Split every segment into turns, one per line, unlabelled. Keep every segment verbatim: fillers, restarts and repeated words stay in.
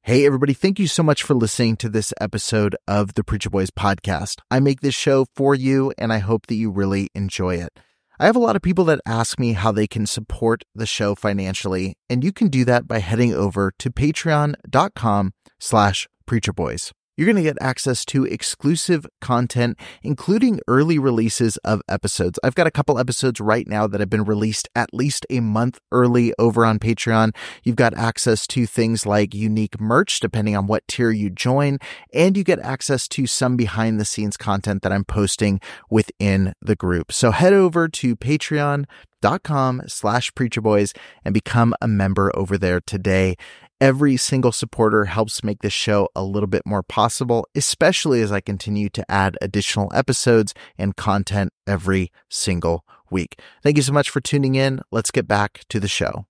Hey, everybody. Thank you so much for listening to this episode of the Preacher Boys podcast. I make this show for you, and I hope that you really enjoy it. I have a lot of people that ask me how they can support the show financially, and you can do that by heading over to patreon.com slash preacherboys. You're going to get access to exclusive content, including early releases of episodes. I've got a couple episodes right now that have been released at least a month early over on Patreon. You've got access to things like unique merch, depending on what tier you join, and you get access to some behind-the-scenes content that I'm posting within the group. So head over to patreon.com slash preacherboys and become a member over there today. Every single supporter helps make this show a little bit more possible, especially as I continue to add additional episodes and content every single week. Thank you so much for tuning in. Let's get back to the show.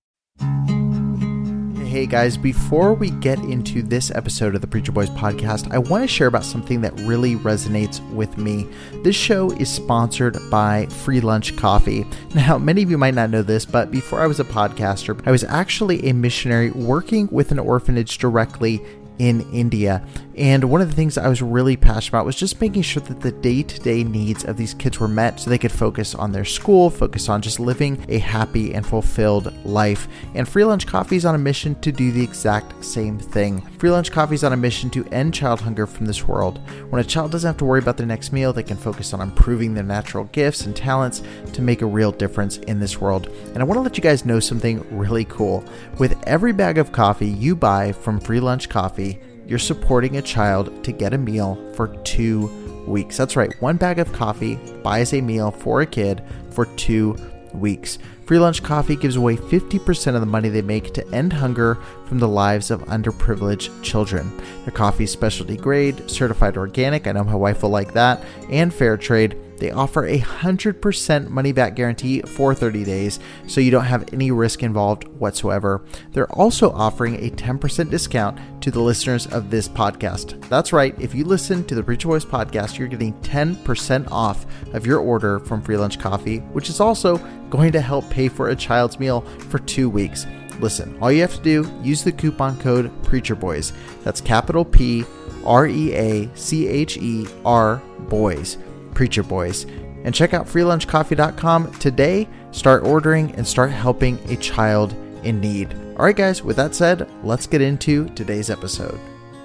Hey guys, before we get into this episode of the Preacher Boys podcast, I want to share about something that really resonates with me. This show is sponsored by Free Lunch Coffee. Now, many of you might not know this, but before I was a podcaster, I was actually a missionary working with an orphanage directly in India. And one of the things I was really passionate about was just making sure that the day-to-day needs of these kids were met so they could focus on their school, focus on just living a happy and fulfilled life. And Free Lunch Coffee is on a mission to do the exact same thing. Free Lunch Coffee is on a mission to end child hunger from this world. When a child doesn't have to worry about their next meal, they can focus on improving their natural gifts and talents to make a real difference in this world. And I want to let you guys know something really cool. With every bag of coffee you buy from Free Lunch Coffee, you're supporting a child to get a meal for two weeks. That's right. One bag of coffee buys a meal for a kid for two weeks. Free Lunch Coffee gives away fifty percent of the money they make to end hunger from the lives of underprivileged children. Their coffee is specialty grade, certified organic, I know my wife will like that, and fair trade. They offer a one hundred percent money-back guarantee for thirty days, so you don't have any risk involved whatsoever. They're also offering a ten percent discount to the listeners of this podcast. That's right. If you listen to the Preacher Boys podcast, you're getting ten percent off of your order from Free Lunch Coffee, which is also going to help pay for a child's meal for two weeks. Listen, all you have to do, use the coupon code PREACHERBOYS. That's capital P R E A C H E R Boys. Preacher Boys, and check out free lunch coffee dot com today. Start ordering and start helping a child in need. All right, guys, with that said, let's get into today's episode.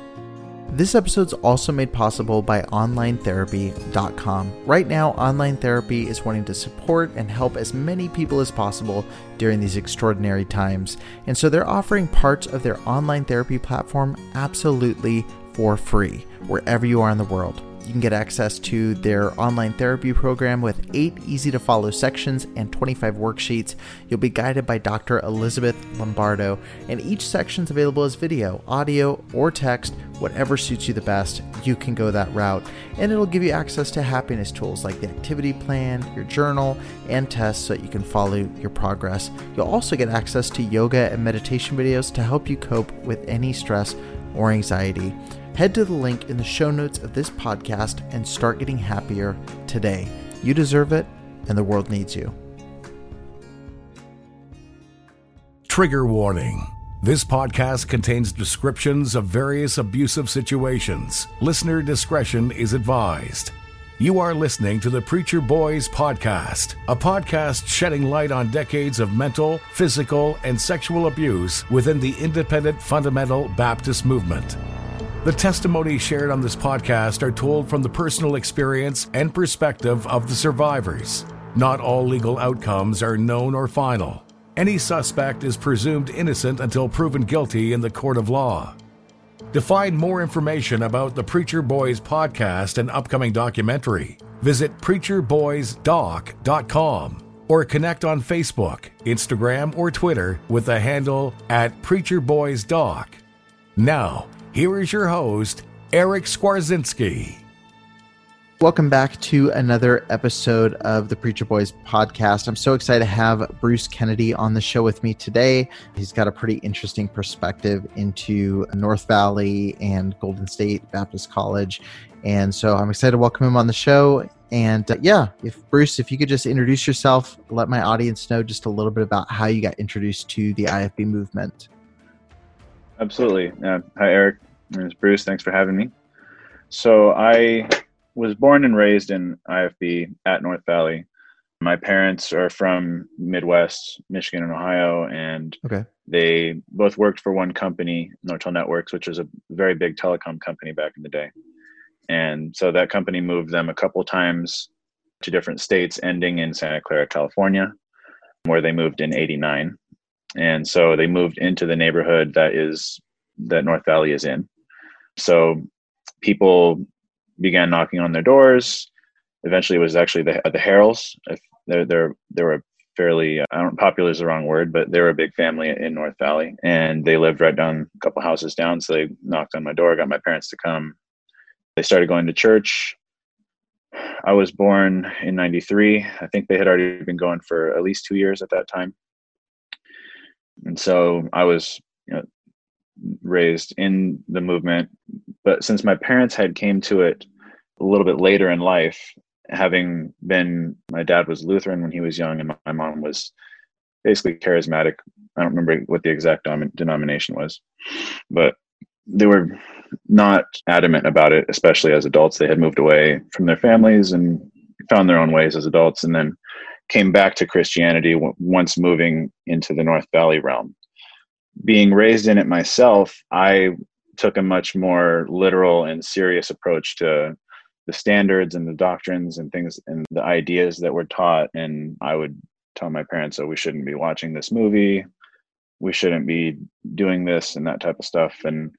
This episode's also made possible by online therapy dot com. Right now, Online Therapy is wanting to support and help as many people as possible during these extraordinary times. And so they're offering parts of their online therapy platform absolutely for free, wherever you are in the world. You can get access to their online therapy program with eight easy-to-follow sections and twenty-five worksheets. You'll be guided by Doctor Elizabeth Lombardo, and each section is available as video, audio, or text. Whatever suits you the best, you can go that route. And it'll give you access to happiness tools like the activity plan, your journal, and tests so that you can follow your progress. You'll also get access to yoga and meditation videos to help you cope with any stress or anxiety. Head to the link in the show notes of this podcast and start getting happier today. You deserve it, and the world needs you.
Trigger warning. This podcast contains descriptions of various abusive situations. Listener discretion is advised. You are listening to the Preacher Boys podcast, a podcast shedding light on decades of mental, physical, and sexual abuse within the independent fundamental Baptist movement. The testimonies shared on this podcast are told from the personal experience and perspective of the survivors. Not all legal outcomes are known or final. Any suspect is presumed innocent until proven guilty in the court of law. To find more information about the Preacher Boys podcast and upcoming documentary, visit preacher boys doc dot com or connect on Facebook, Instagram, or Twitter with the handle at preacher boys doc. Now, here is your host, Eric Skwarczynski.
Welcome back to another episode of the Preacher Boys podcast. I'm so excited to have Bruce Kennedy on the show with me today. He's got a pretty interesting perspective into North Valley and Golden State Baptist College. And so I'm excited to welcome him on the show. And uh, yeah, if Bruce, if you could just introduce yourself, let my audience know just a little bit about how you got introduced to the I F B movement.
Absolutely. Uh, hi, Eric. My name is Bruce. Thanks for having me. So I was born and raised in I F B at North Valley. My parents are from Midwest, Michigan and Ohio, and
Okay.
they both worked for one company, Nortel Networks, which was a very big telecom company back in the day. And so that company moved them a couple times to different states, ending in Santa Clara, California, where they moved in eighty-nine. And so they moved into the neighborhood that is that North Valley is in. So people began knocking on their doors. Eventually, it was actually the the Harrells. They're they're they were fairly, I don't popular is the wrong word, but they were a big family in North Valley, and they lived right down a couple houses down. So they knocked on my door, got my parents to come. They started going to church. I was born in ninety-three. I think they had already been going for at least two years at that time. And so I was, you know, raised in the movement. But since my parents had came to it a little bit later in life, having been, my dad was Lutheran when he was young, and my mom was basically charismatic. I don't remember what the exact dom- denomination was, but they were not adamant about it, especially as adults. They had moved away from their families and found their own ways as adults, and then came back to Christianity w- once moving into the North Valley realm. Being raised in it myself, I took a much more literal and serious approach to the standards and the doctrines and things and the ideas that were taught. And I would tell my parents, oh, we shouldn't be watching this movie. We shouldn't be doing this and that type of stuff. And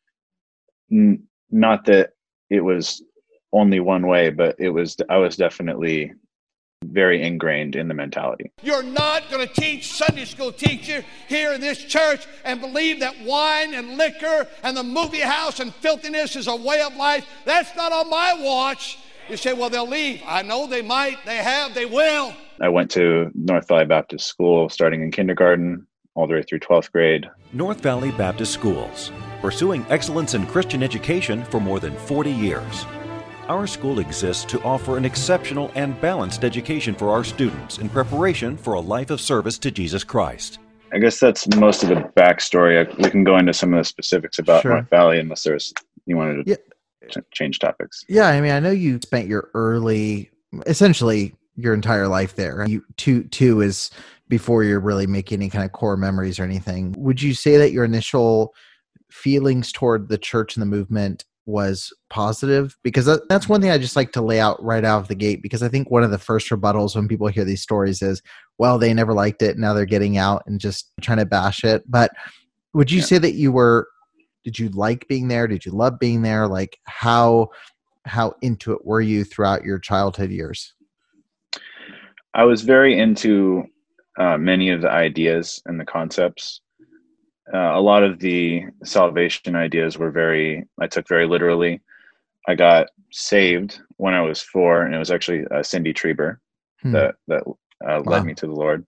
n- not that it was only one way, but it was, I was definitely very ingrained in the mentality.
You're not going to teach Sunday school teacher here in this church and believe that wine and liquor and the movie house and filthiness is a way of life. That's not on my watch. You say, well, they'll leave. I know they might, they have, they will.
I went to North Valley Baptist School starting in kindergarten all the way through twelfth grade.
North Valley Baptist Schools, pursuing excellence in Christian education for more than forty years. Our school exists to offer an exceptional and balanced education for our students in preparation for a life of service to Jesus Christ.
I guess that's most of the backstory. I, we can go into some of the specifics about
Sure.
North Valley unless there's you wanted to
Yeah.
ch- change topics.
Yeah, I mean, I know you spent your early, essentially your entire life there. You two two is before you're really making any kind of core memories or anything. Would you say that your initial feelings toward the church and the movement was positive? Because that, that's one thing I just like to lay out right out of the gate, because I think one of the first rebuttals when people hear these stories is, well, they never liked it. Now they're getting out and just trying to bash it. But would you
Yeah.
say that you were, did you like being there? Did you love being there? Like how, how into it were you throughout your childhood years?
I was very into uh, many of the ideas and the concepts. Uh, a lot of the salvation ideas were very, I took very literally. I got saved when I was four, and it was actually uh, Cindy Trieber
Hmm.
that, that uh,
Wow.
led me to the Lord.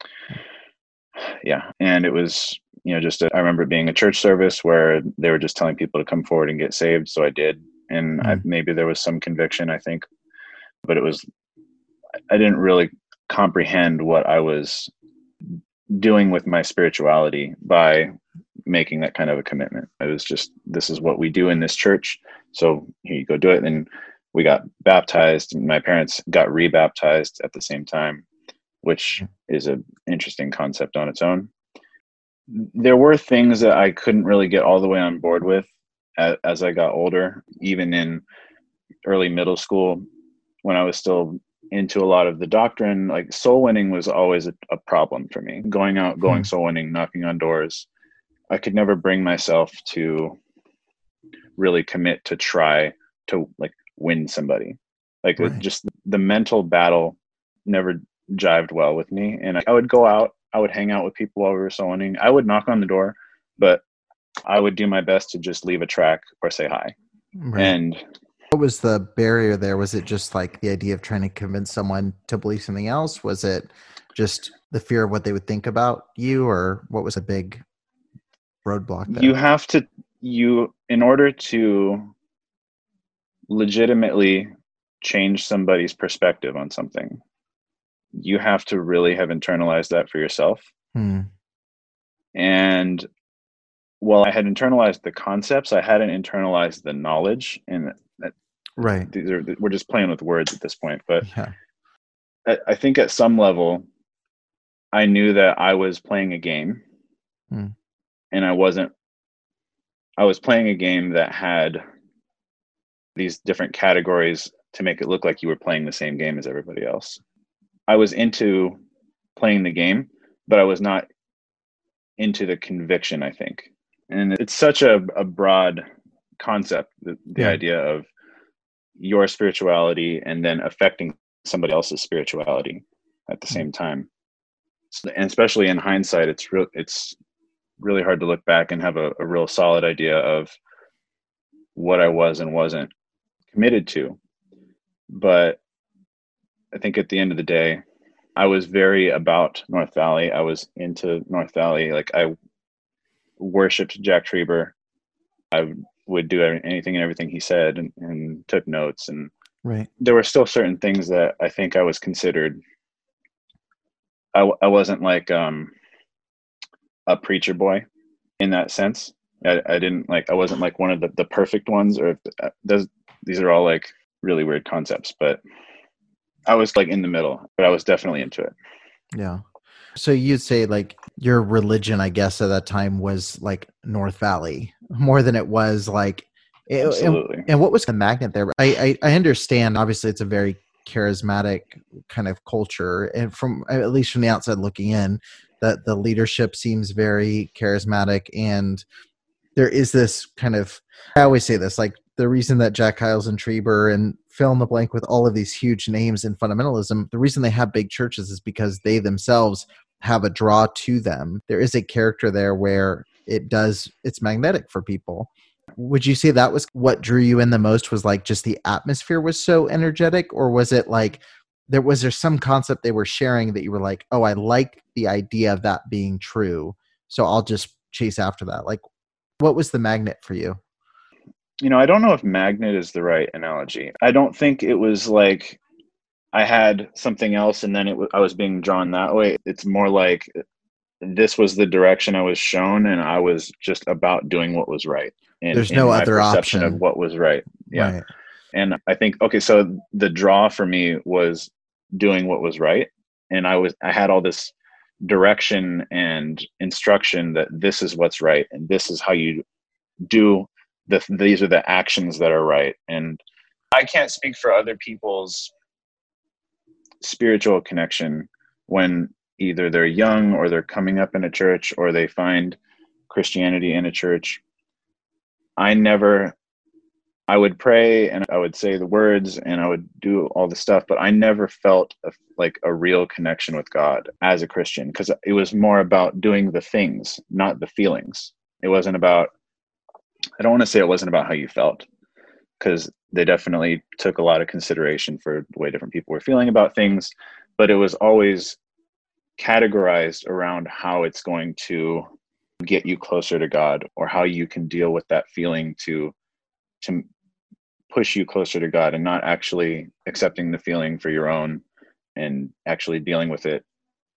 Yeah. And it was, you know, just, a, I remember it being a church service where they were just telling people to come forward and get saved. So I did. And
Hmm.
I, maybe there was some conviction, I think, but it was, I didn't really comprehend what I was doing with my spirituality by making that kind of a commitment. It was just, this is what we do in this church. So here you go do it. And we got baptized, and my parents got rebaptized at the same time, which is an interesting concept on its own. There were things that I couldn't really get all the way on board with as, as I got older, even in early middle school, when I was still into a lot of the doctrine. Like soul winning was always a, a problem for me. Going out, going
Hmm.
soul winning, knocking on doors. I could never bring myself to really commit to try to like win somebody. Like
Right.
just the mental battle never jived well with me. And I would go out, I would hang out with people while we were soul winning. I would knock on the door, but I would do my best to just leave a track or say hi.
Right.
And
What was the barrier there? Was it just like the idea of trying to convince someone to believe something else? Was it just the fear of what they would think about you, or what was a big roadblock there?
you have to, you, in order to legitimately change somebody's perspective on something, you have to really have internalized that for yourself.
Hmm.
And well, I had internalized the concepts. I hadn't internalized the knowledge, and that,
right.
These are, we're just playing with words at this point. But
yeah.
I, I think at some level, I knew that I was playing a game,
hmm.
and I wasn't. I was playing a game that had these different categories to make it look like you were playing the same game as everybody else. I was into playing the game, but I was not into the conviction, I think. And it's such a, a broad concept, the, the
yeah.
idea of your spirituality and then affecting somebody else's spirituality at the mm-hmm. same time. So, and especially in hindsight, it's real, it's really hard to look back and have a, a real solid idea of what I was and wasn't committed to. But I think at the end of the day, I was very about North Valley. I was into North Valley. Like, I worshipped Jack Trieber. I would do anything and everything he said, and, and took notes. And
right.
there were still certain things that I think I was considered. I, I wasn't like um, a preacher boy in that sense. I, I didn't like, I wasn't like one of the, the perfect ones, or those, these are all like really weird concepts, but I was like in the middle, but I was definitely into it.
Yeah. So you'd say like your religion, I guess, at that time was like North Valley more than it was like,
absolutely.
And, and what was the magnet there? I, I, I understand, obviously it's a very charismatic kind of culture. And from, at least from the outside looking in, that the leadership seems very charismatic. And there is this kind of, I always say this, like the reason that Jack Hyles and Trieber and fill in the blank with all of these huge names in fundamentalism, the reason they have big churches is because they themselves have a draw to them. There is a character there where it does, it's magnetic for people. Would you say that was what drew you in the most, was like just the atmosphere was so energetic? Or was it like, there was there some concept they were sharing that you were like, oh, I like the idea of that being true, so I'll just chase after that? Like, what was the magnet for you?
You know, I don't know if magnet is the right analogy. I don't think it was like I had something else and then it w- I was being drawn that way. It's more like this was the direction I was shown, and I was just about doing what was right. In,
There's no
in my
other
perception
option
of what was right. Yeah.
Right.
And I think, okay, so the draw for me was doing what was right. And I was, I had all this direction and instruction that this is what's right. And this is how you do the, these are the actions that are right. And I can't speak for other people's spiritual connection when either they're young or they're coming up in a church or they find Christianity in a church. I never, I would pray and I would say the words and I would do all the stuff, but I never felt a, like a real connection with God as a Christian, because it was more about doing the things, not the feelings. It wasn't about, I don't want to say it wasn't about how you felt, because they definitely took a lot of consideration for the way different people were feeling about things, but it was always categorized around how it's going to get you closer to God, or how you can deal with that feeling to to push you closer to God, and not actually accepting the feeling for your own and actually dealing with it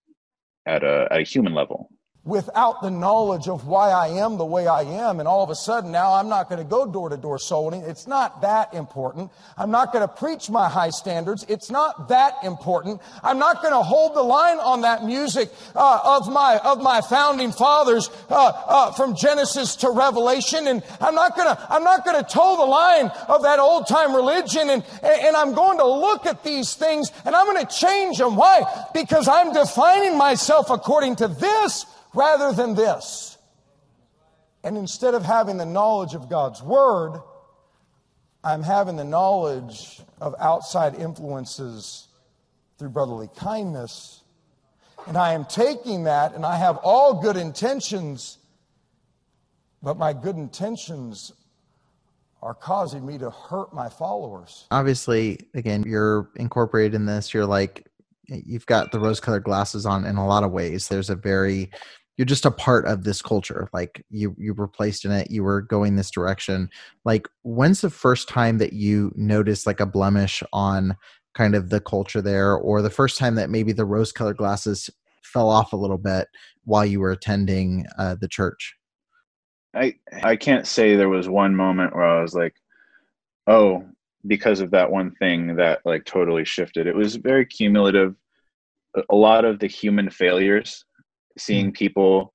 at a at a human level.
Without the knowledge of why I am the way I am, and all of a sudden now I'm not going to go door to door soul winning. It's not that important. I'm not going to preach my high standards. It's not that important. I'm not going to hold the line on that music uh, of my of my founding fathers uh, uh, from Genesis to Revelation, and I'm not going to I'm not going to toe the line of that old time religion, and and I'm going to look at these things and I'm going to change them. Why? Because I'm defining myself according to this rather than this. And instead of having the knowledge of God's Word, I'm having the knowledge of outside influences through brotherly kindness. And I am taking that, and I have all good intentions, but my good intentions are causing me to hurt my followers.
Obviously, again, you're incorporated in this. You're like, you've got the rose-colored glasses on in a lot of ways. There's a very, you're just a part of this culture. Like you, you were placed in it. You were going this direction. Like, when's the first time that you noticed like a blemish on kind of the culture there, or the first time that maybe the rose-colored glasses fell off a little bit while you were attending uh, the church?
I I can't say there was one moment where I was like, oh, because of that one thing that like totally shifted. It was very cumulative. A lot of the human failures, seeing people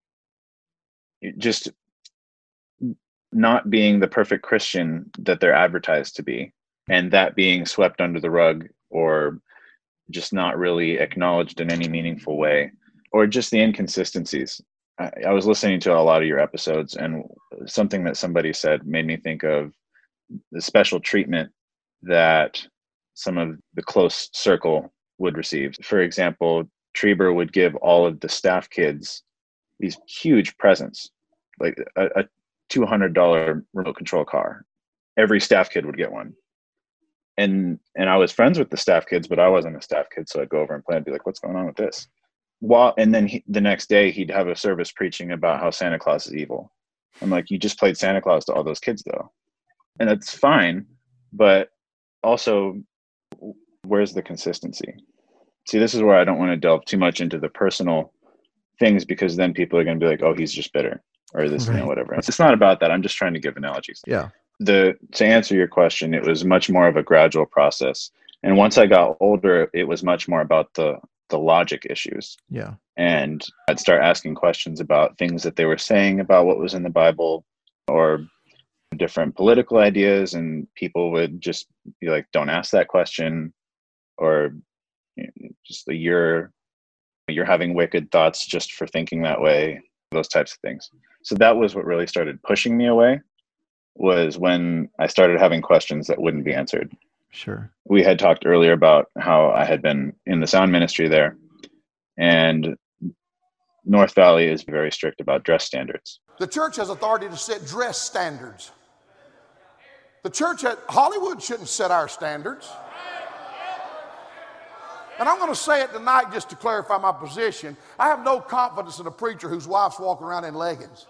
just not being the perfect Christian that they're advertised to be, and that being swept under the rug or just not really acknowledged in any meaningful way, or just the inconsistencies. I, I was listening to a lot of your episodes, and something that somebody said made me think of the special treatment that some of the close circle would receive. For example, Trieber would give all of the staff kids these huge presents, like a, a two hundred dollars remote control car. Every staff kid would get one. And and I was friends with the staff kids, but I wasn't a staff kid, so I'd go over and play and be like, what's going on with this? While, and then he, the next day, he'd have a service preaching about how Santa Claus is evil. I'm like, you just played Santa Claus to all those kids, though. And that's fine, but also, where's the consistency? See, this is where I don't want to delve too much into the personal things, because then people are going to be like, oh, he's just bitter, or this, right. you know, whatever. It's not about that. I'm just trying to give analogies.
Yeah.
The to answer your question, it was much more of a gradual process. And once I got older, it was much more about the the logic issues.
Yeah.
And I'd start asking questions about things that they were saying about what was in the Bible, or different political ideas, and people would just be like, don't ask that question, or you know, just the, you're you're having wicked thoughts just for thinking that way, those types of things. So that was what really started pushing me away, was when I started having questions that wouldn't be answered.
Sure.
We had talked earlier about how I had been in the sound ministry there, and North Valley is very strict about dress standards.
The church has authority to set dress standards. The church at Hollywood shouldn't set our standards. And I'm going to say it tonight just to clarify my position. I have no confidence in a preacher whose wife's walking around in leggings.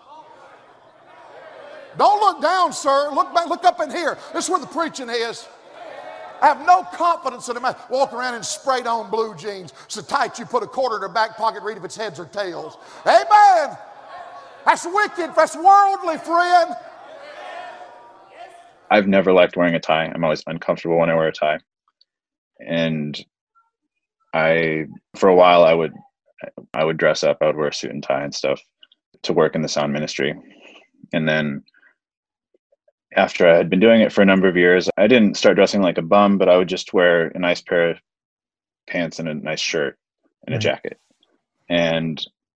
Don't look down, sir. Look back, look up in here. This is where the preaching is. I have no confidence in him walking around in sprayed on blue jeans, so tight you put a quarter in her back pocket, read if it's heads or tails. Amen. That's wicked. That's worldly, friend.
I've never liked wearing a tie. I'm always uncomfortable when I wear a tie. And I, for a while, I would, I would dress up. I would wear a suit and tie and stuff to work in the sound ministry. And then after I had been doing it for a number of years, I didn't start dressing like a bum, but I would just wear a nice pair of pants and a nice shirt and right. a jacket. And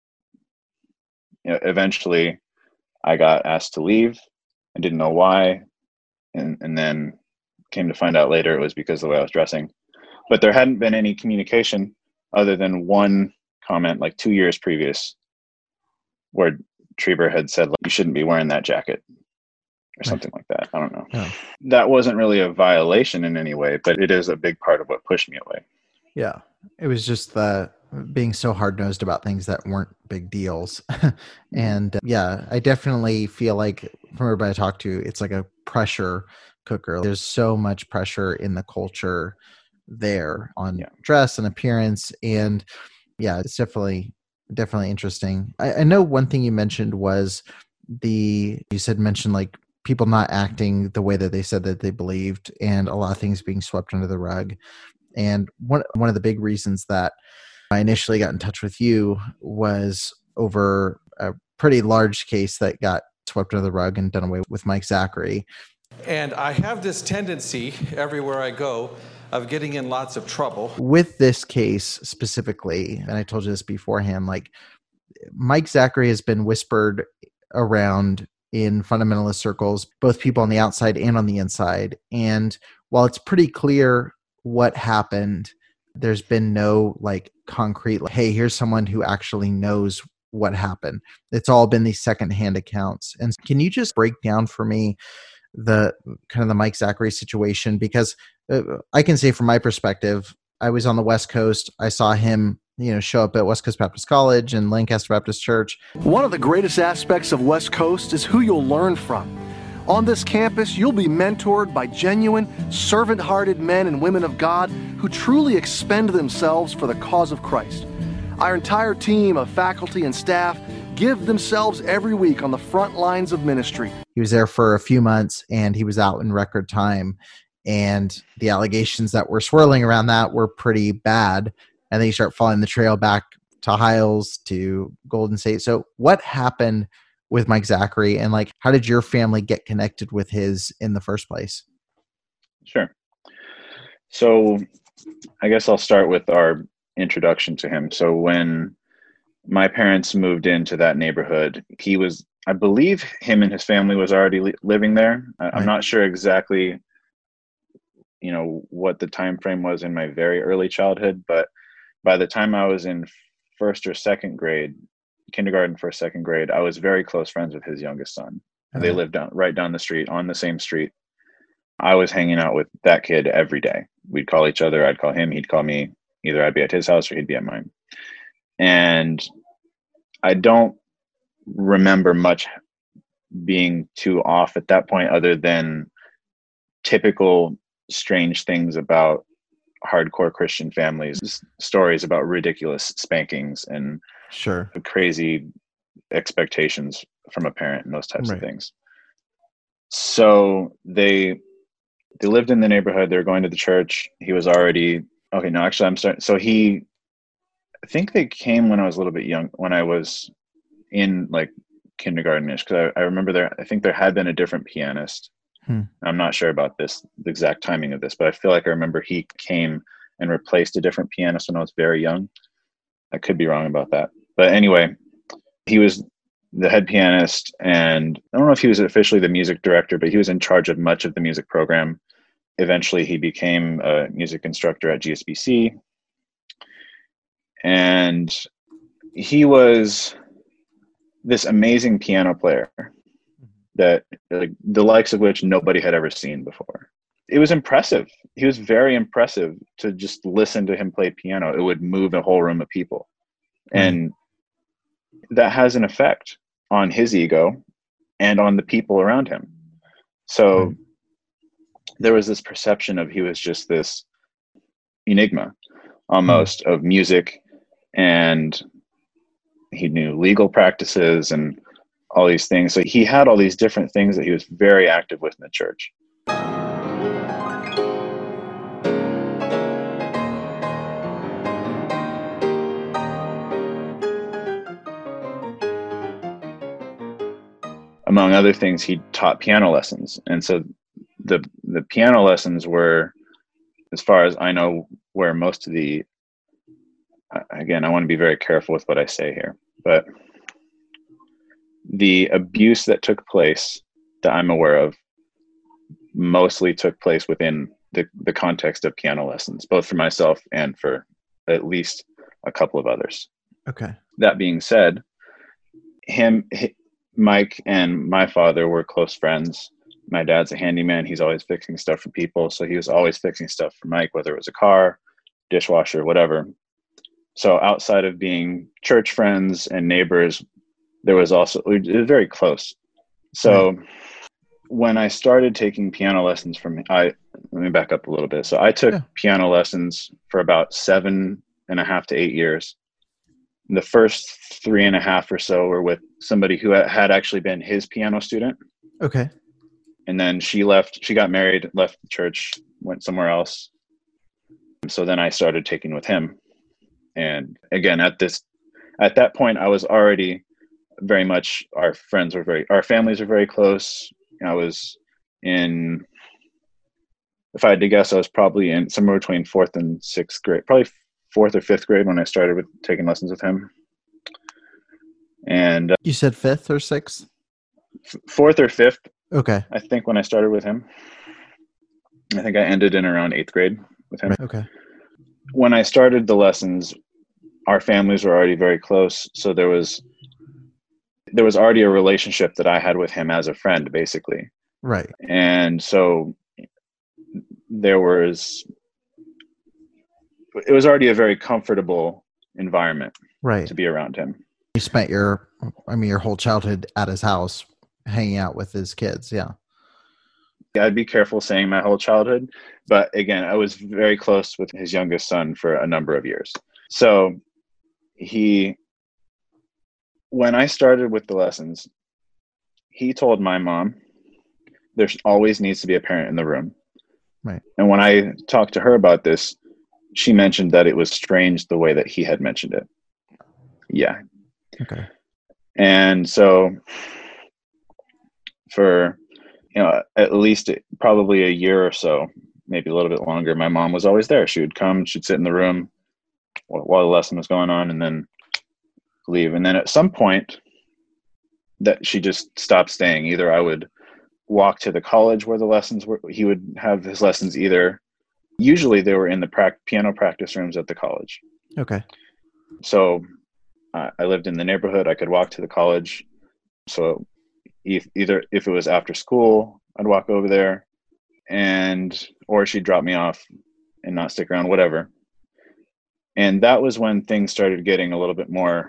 you know, eventually I got asked to leave. I didn't know why. And, and then came to find out later it was because of the way I was dressing. But there hadn't been any communication other than one comment like two years previous where Trieber had said, like, you shouldn't be wearing that jacket or something right. like that. I don't know. Yeah. That wasn't really a violation in any way, but it is a big part of what pushed me away.
Yeah. It was just the being so hard-nosed about things that weren't big deals. And uh, yeah, I definitely feel like from everybody I talk to, it's like a pressure cooker. There's so much pressure in the culture there on yeah. dress and appearance. And yeah, it's definitely, definitely interesting. I, I know one thing you mentioned was the, you said mentioned like people not acting the way that they said that they believed, and a lot of things being swept under the rug. And one, one of the big reasons that I initially got in touch with you was over a pretty large case that got swept under the rug and done away with Mike Zachary.
And I have this tendency everywhere I go of getting in lots of trouble.
With this case specifically, and I told you this beforehand, like Mike Zachary has been whispered around in fundamentalist circles, both people on the outside and on the inside. And while it's pretty clear what happened, there's been no like concrete, like, hey, here's someone who actually knows what happened. It's all been these secondhand accounts. And can you just break down for me the kind of the Mike Zachary situation? Because uh, I can say from my perspective, I was on the West Coast. I saw him, you know, show up at West Coast Baptist College and Lancaster Baptist Church.
One of the greatest aspects of West Coast is who you'll learn from. On this campus, you'll be mentored by genuine, servant-hearted men and women of God who truly expend themselves for the cause of Christ. Our entire team of faculty and staff give themselves every week on the front lines of ministry.
He was there for a few months and he was out in record time. And the allegations that were swirling around that were pretty bad. And then you start following the trail back to Hiles, to Golden State. So what happened with Mike Zachary, and like, how did your family get connected with his in the first place?
Sure. So I guess I'll start with our introduction to him. So when my parents moved into that neighborhood, he was, I believe him and his family was already li- living there. I, I'm
Right.
not sure exactly, you know, what the time frame was in my very early childhood, but by the time I was in first or second grade, kindergarten, first, second grade, I was very close friends with his youngest son. And they
Okay.
lived down right down the street on the same street. I was hanging out with that kid every day. We'd call each other. I'd call him. He'd call me. Either I'd be at his house or he'd be at mine. And I don't remember much being too off at that point, other than typical strange things about hardcore Christian families, s- stories about ridiculous spankings and
Sure.
crazy expectations from a parent and those types
Right.
of things. So they they lived in the neighborhood. They were going to the church. He was already okay. No, actually, I'm starting. So he, I think they came when I was a little bit young, when I was in like kindergarten-ish, because I, I remember there. I think there had been a different pianist.
Hmm.
I'm not sure about this, the exact timing of this, but I feel like I remember he came and replaced a different pianist when I was very young. I could be wrong about that, but anyway, he was the head pianist, and I don't know if he was officially the music director, but he was in charge of much of the music program. Eventually, he became a music instructor at G S B C, and he was this amazing piano player that, like, the likes of which nobody had ever seen before. It was impressive. He was very impressive to just listen to him play piano. It would move a whole room of people. And that has an effect on his ego and on the people around him. So
Right.
there was this perception of he was just this enigma almost of music, and he knew legal practices and all these things. So he had all these different things that he was very active with in the church. Among other things, he taught piano lessons. And so the the piano lessons were, as far as I know, where most of the, again, I want to be very careful with what I say here, but the abuse that took place that I'm aware of mostly took place within the, the context of piano lessons, both for myself and for at least a couple of others.
Okay.
That being said, him, he, Mike and my father were close friends. My dad's a handyman. He's always fixing stuff for people. So he was always fixing stuff for Mike, whether it was a car, dishwasher, whatever. So outside of being church friends and neighbors, there was also, it was very close. So right. When I started taking piano lessons from, I, let me back up a little bit. So I took yeah. piano lessons for about seven and a half to eight years. The first three and a half or so were with somebody who had actually been his piano student.
Okay.
And then she left, she got married, left the church, went somewhere else. So then I started taking with him. And again, at this, at that point, I was already very much, our friends were very, our families were very close. I was in, if I had to guess, I was probably in somewhere between fourth and sixth grade, probably fourth or fifth grade when I started with taking lessons with him. And uh,
you said fifth or sixth?
F- fourth or fifth.
Okay.
I think when I started with him, I think I ended in around eighth grade with him.
Right. Okay.
When I started the lessons, our families were already very close. So there was, there was already a relationship that I had with him as a friend, basically.
Right.
And so there was, it was already a very comfortable environment,
right,
to be around him.
You spent your, I mean, your whole childhood at his house, hanging out with his kids. Yeah.
Yeah, I'd be careful saying my whole childhood, but again, I was very close with his youngest son for a number of years. So he, when I started with the lessons, he told my mom there always needs to be a parent in the room.
Right.
And when I talked to her about this, she mentioned that it was strange the way that he had mentioned it. Yeah.
Okay.
And so for, you know, at least probably a year or so, maybe a little bit longer, my mom was always there. She would come, she'd sit in the room while the lesson was going on and then leave. And then at some point that she just stopped staying. Either I would walk to the college where the lessons were, he would have his lessons either, usually they were in the pra- piano practice rooms at the college.
Okay.
So uh, I lived in the neighborhood. I could walk to the college. So if, either if it was after school, I'd walk over there, and or she'd drop me off and not stick around, whatever. And that was when things started getting a little bit more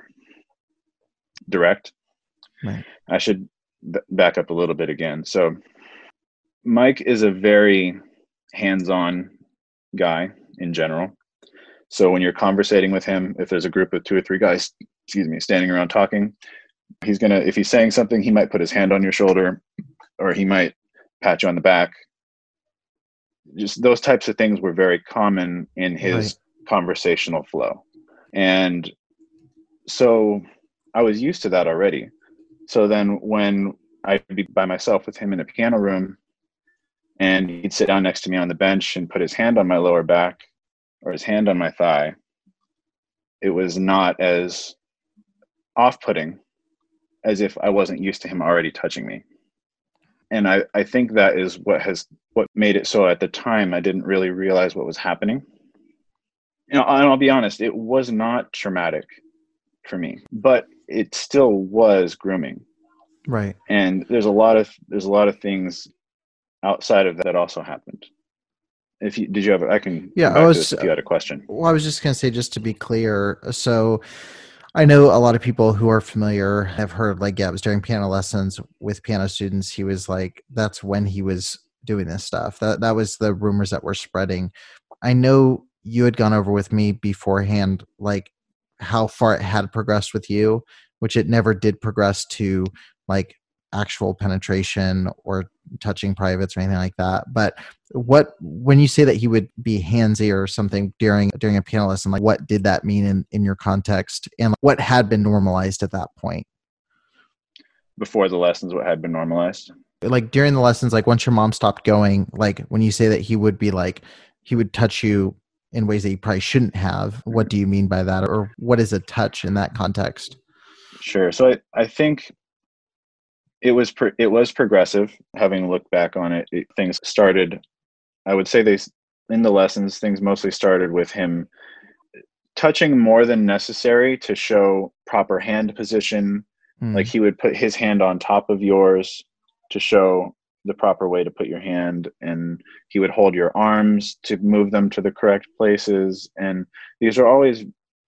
direct.
Right.
I should b- back up a little bit again. So Mike is a very hands-on guy in general. So when you're conversating with him, if there's a group of two or three guys, excuse me, standing around talking, he's going to, if he's saying something, he might put his hand on your shoulder, or he might pat you on the back. Just those types of things were very common in his right. conversational flow. And so I was used to that already. So then when I'd be by myself with him in the piano room, and he'd sit down next to me on the bench and put his hand on my lower back or his hand on my thigh, it was not as off-putting as if I wasn't used to him already touching me. And I, I think that is what has what made it so at the time I didn't really realize what was happening. You know, and I'll be honest, it was not traumatic for me, but it still was grooming.
Right.
And there's a lot of there's a lot of things outside of that also happened. If you did you have I can
yeah,
come back
I was
to this if you had a question.
Well, I was just gonna say, just to be clear, so I know a lot of people who are familiar have heard, like, yeah, it was during piano lessons with piano students. He was like, that's when he was doing this stuff. That that was the rumors that were spreading. I know you had gone over with me beforehand, like how far it had progressed with you, which it never did progress to like actual penetration or touching privates or anything like that. But what, when you say that he would be handsy or something during during a piano lesson, like what did that mean in, in your context, and what had been normalized at that point?
Before the lessons, what had been normalized?
Like during the lessons, like once your mom stopped going, like when you say that he would be like, he would touch you in ways that you probably shouldn't have, what do you mean by that? Or what is a touch in that context?
Sure. So I, I think it was pro- it was progressive. Having looked back on it, it, things started, I would say they, in the lessons, things mostly started with him touching more than necessary to show proper hand position. Mm. Like he would put his hand on top of yours to show the proper way to put your hand, and he would hold your arms to move them to the correct places. And these are always,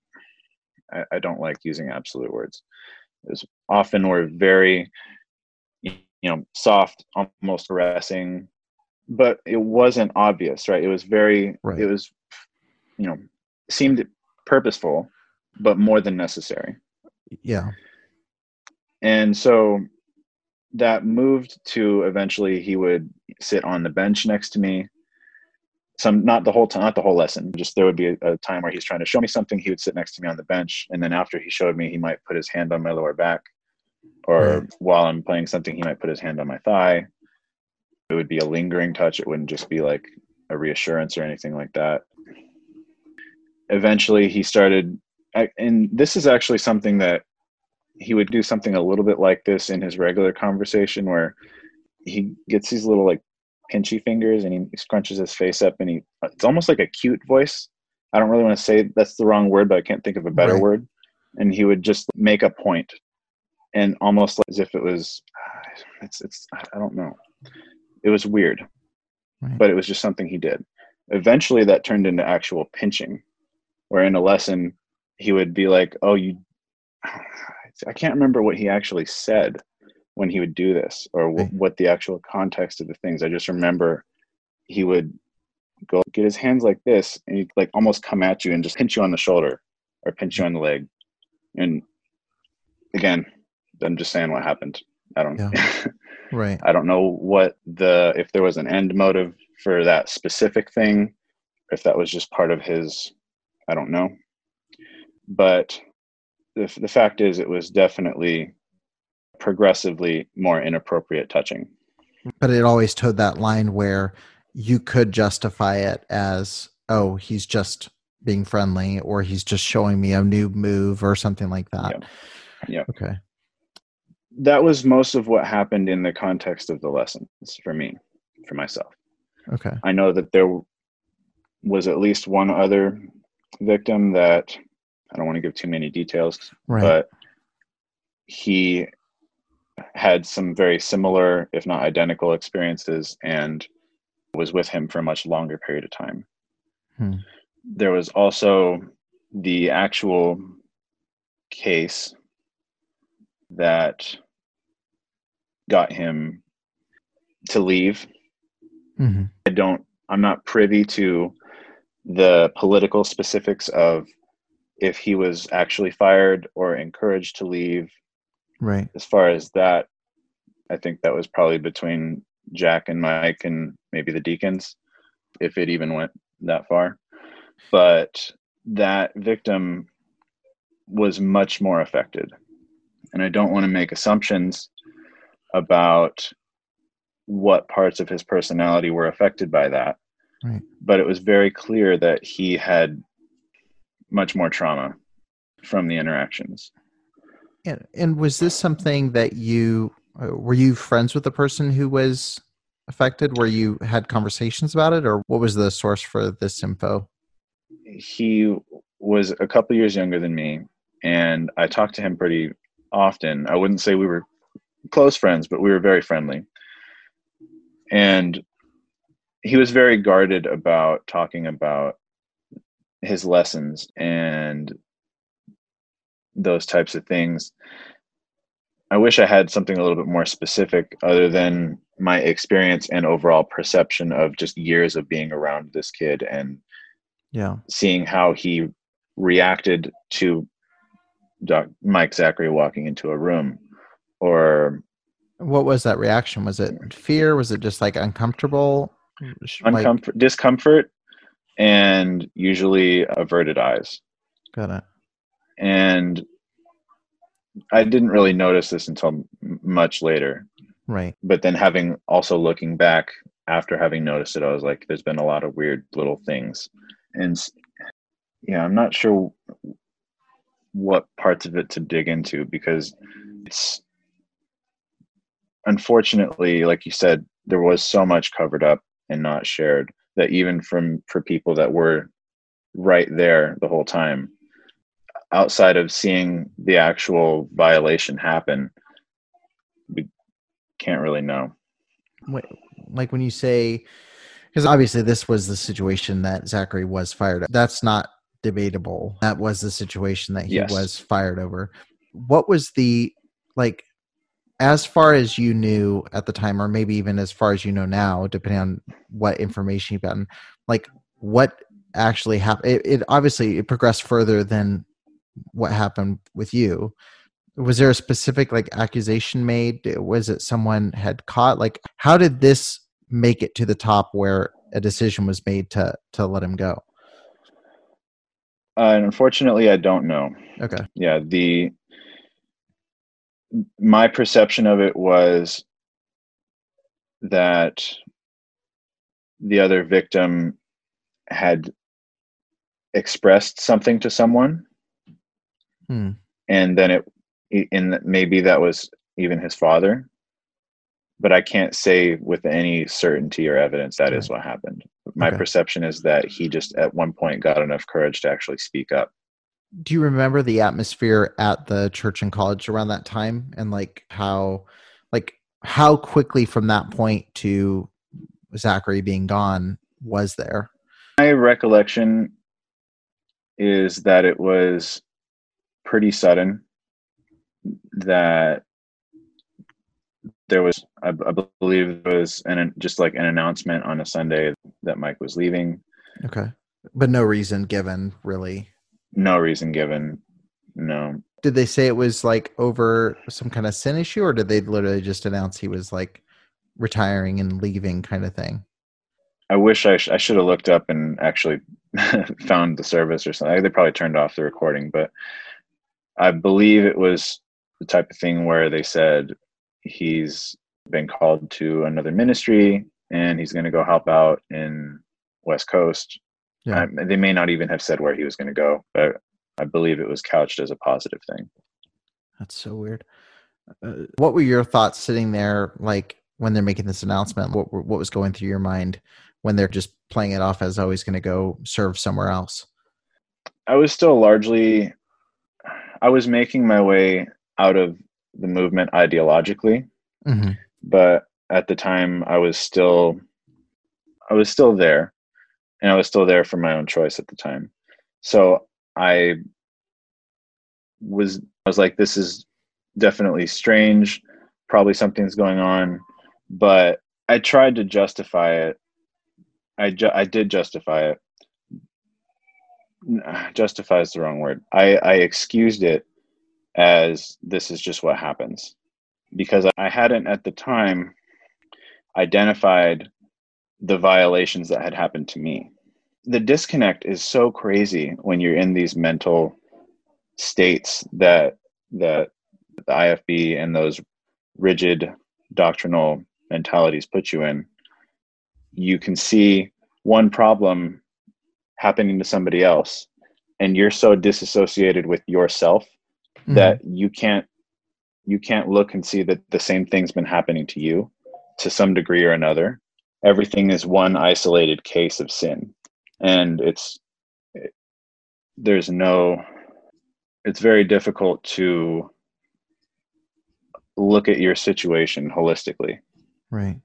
I, I don't like using absolute words. It's often were very, you know, soft, almost caressing, but it wasn't obvious, right? It was very, right. It was, you know, seemed purposeful, but more than necessary.
Yeah.
And so that moved to eventually he would sit on the bench next to me. Some, not the whole time, not the whole lesson, just there would be a, a time where he's trying to show me something. He would sit next to me on the bench. And then after he showed me, he might put his hand on my lower back, or right. while I'm playing something, he might put his hand on my thigh. It would be a lingering touch. It wouldn't just be like a reassurance or anything like that. Eventually he started, and this is actually something that he would do something a little bit like this in his regular conversation, where he gets these little like pinchy fingers and he scrunches his face up, and he, it's almost like a cute voice. I don't really want to say that's the wrong word, but I can't think of a better right. word. And he would just make a point, and almost as if it was, it's, it's, I don't know. It was weird, right. but it was just something he did. Eventually that turned into actual pinching, where in a lesson he would be like, oh, you, I can't remember what he actually said when he would do this, or w- what the actual context of the things. I just remember he would go get his hands like this, and he'd like almost come at you and just pinch you on the shoulder or pinch you on the leg. And again, I'm just saying what happened. I don't,
Yeah. Right.
I don't know what the, if there was an end motive for that specific thing, if that was just part of his, I don't know. But the, the fact is, it was definitely progressively more inappropriate touching.
But it always towed that line where you could justify it as, oh, he's just being friendly, or he's just showing me a new move or something like that.
Yeah. Yeah.
Okay.
That was most of what happened in the context of the lessons for me, for myself.
Okay.
I know that there was at least one other victim that, I don't want to give too many details,
right.
but he had some very similar, if not identical, experiences and was with him for a much longer period of time.
Hmm.
There was also the actual case that got him to leave.
Mm-hmm.
I don't, I'm not privy to the political specifics of if he was actually fired or encouraged to leave.
Right.
As far as that, I think that was probably between Jack and Mike and maybe the deacons, if it even went that far. But that victim was much more affected. And I don't want to make assumptions about what parts of his personality were affected by that.
Right.
But it was very clear that he had much more trauma from the interactions.
And, and was this something that you, uh, were you friends with the person who was affected? Where you had conversations about it, or what was the source for this info?
He was a couple years younger than me, and I talked to him pretty often. I wouldn't say we were close friends, but we were very friendly. And he was very guarded about talking about his lessons and those types of things. I wish I had something a little bit more specific other than my experience and overall perception of just years of being around this kid and
yeah,
seeing how he reacted to Doc Mike Zachary walking into a room. Or
what was that reaction? Was it fear? Was it just like uncomfortable?
Uncomfort, like, discomfort, and usually averted eyes.
Got it.
And I didn't really notice this until much later.
Right.
But then having also looking back after having noticed it, I was like, there's been a lot of weird little things. And yeah, I'm not sure what parts of it to dig into, because it's, unfortunately, like you said, there was so much covered up and not shared that even from for people that were right there the whole time, outside of seeing the actual violation happen, we can't really know.
Like when you say, because obviously this was the situation that Zachary was fired. That's not debatable. That was the situation that he
yes.
was fired over. What was the, like, as far as you knew at the time, or maybe even as far as you know now, depending on what information you've gotten, like what actually happened? It, it obviously it progressed further than what happened with you. Was there a specific like accusation made? Was it someone had caught? Like, how did this make it to the top where a decision was made to to let him go?
Uh, and unfortunately, I don't know.
Okay.
Yeah, the my perception of it was that the other victim had expressed something to someone,
hmm.
and then it, and maybe that was even his father, but I can't say with any certainty or evidence that right. is what happened. My okay. perception is that he just at one point got enough courage to actually speak up.
Do you remember the atmosphere at the church and college around that time, and like how, like how quickly from that point to Zachary being gone was there?
My recollection is that it was pretty sudden, that there was, I, I believe there was an, just like an announcement on a Sunday that Mike was leaving.
Okay. But no reason given, really.
No reason given. No.
Did they say it was like over some kind of sin issue, or did they literally just announce he was like retiring and leaving kind of thing?
I wish I, sh- I should have looked up and actually found the service or something. They probably turned off the recording, but I believe it was the type of thing where they said he's been called to another ministry and he's going to go help out in West Coast.
Yeah.
Um, they may not even have said where he was going to go, but I believe it was couched as a positive thing.
That's so weird. Uh, what were your thoughts sitting there, like when they're making this announcement? What what was going through your mind when they're just playing it off as always going to go serve somewhere else?
I was still largely, I was making my way out of the movement ideologically,
mm-hmm.
but at the time I was still, I was still there, and I was still there for my own choice at the time. So I was, I was like, this is definitely strange. Probably something's going on, but I tried to justify it. I, ju- I did justify it. Justify is the wrong word. I, I excused it as this is just what happens, because I hadn't at the time identified the violations that had happened to me. The disconnect is so crazy when you're in these mental states that that the I F B and those rigid doctrinal mentalities put you in. You can see one problem happening to somebody else, and you're so disassociated with yourself mm-hmm. that you can't you can't look and see that the same thing's been happening to you to some degree or another. Everything is one isolated case of sin, and it's it, there's no it's very difficult to look at your situation holistically,
right,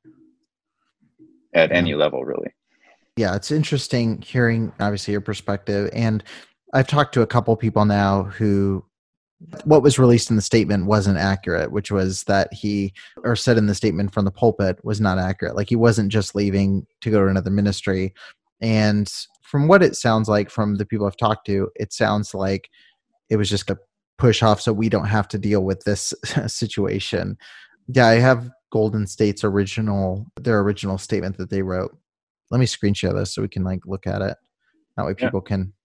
at
yeah.
any level, really.
Yeah, it's interesting hearing obviously your perspective, and I've talked to a couple people now who what was released in the statement wasn't accurate, which was that he, or said in the statement from the pulpit, was not accurate. Like he wasn't just leaving to go to another ministry. And from what it sounds like from the people I've talked to, it sounds like it was just a push off so we don't have to deal with this situation. Yeah, I have Golden State's original, their original statement that they wrote. Let me screen share this so we can like look at it. That way people yeah. can.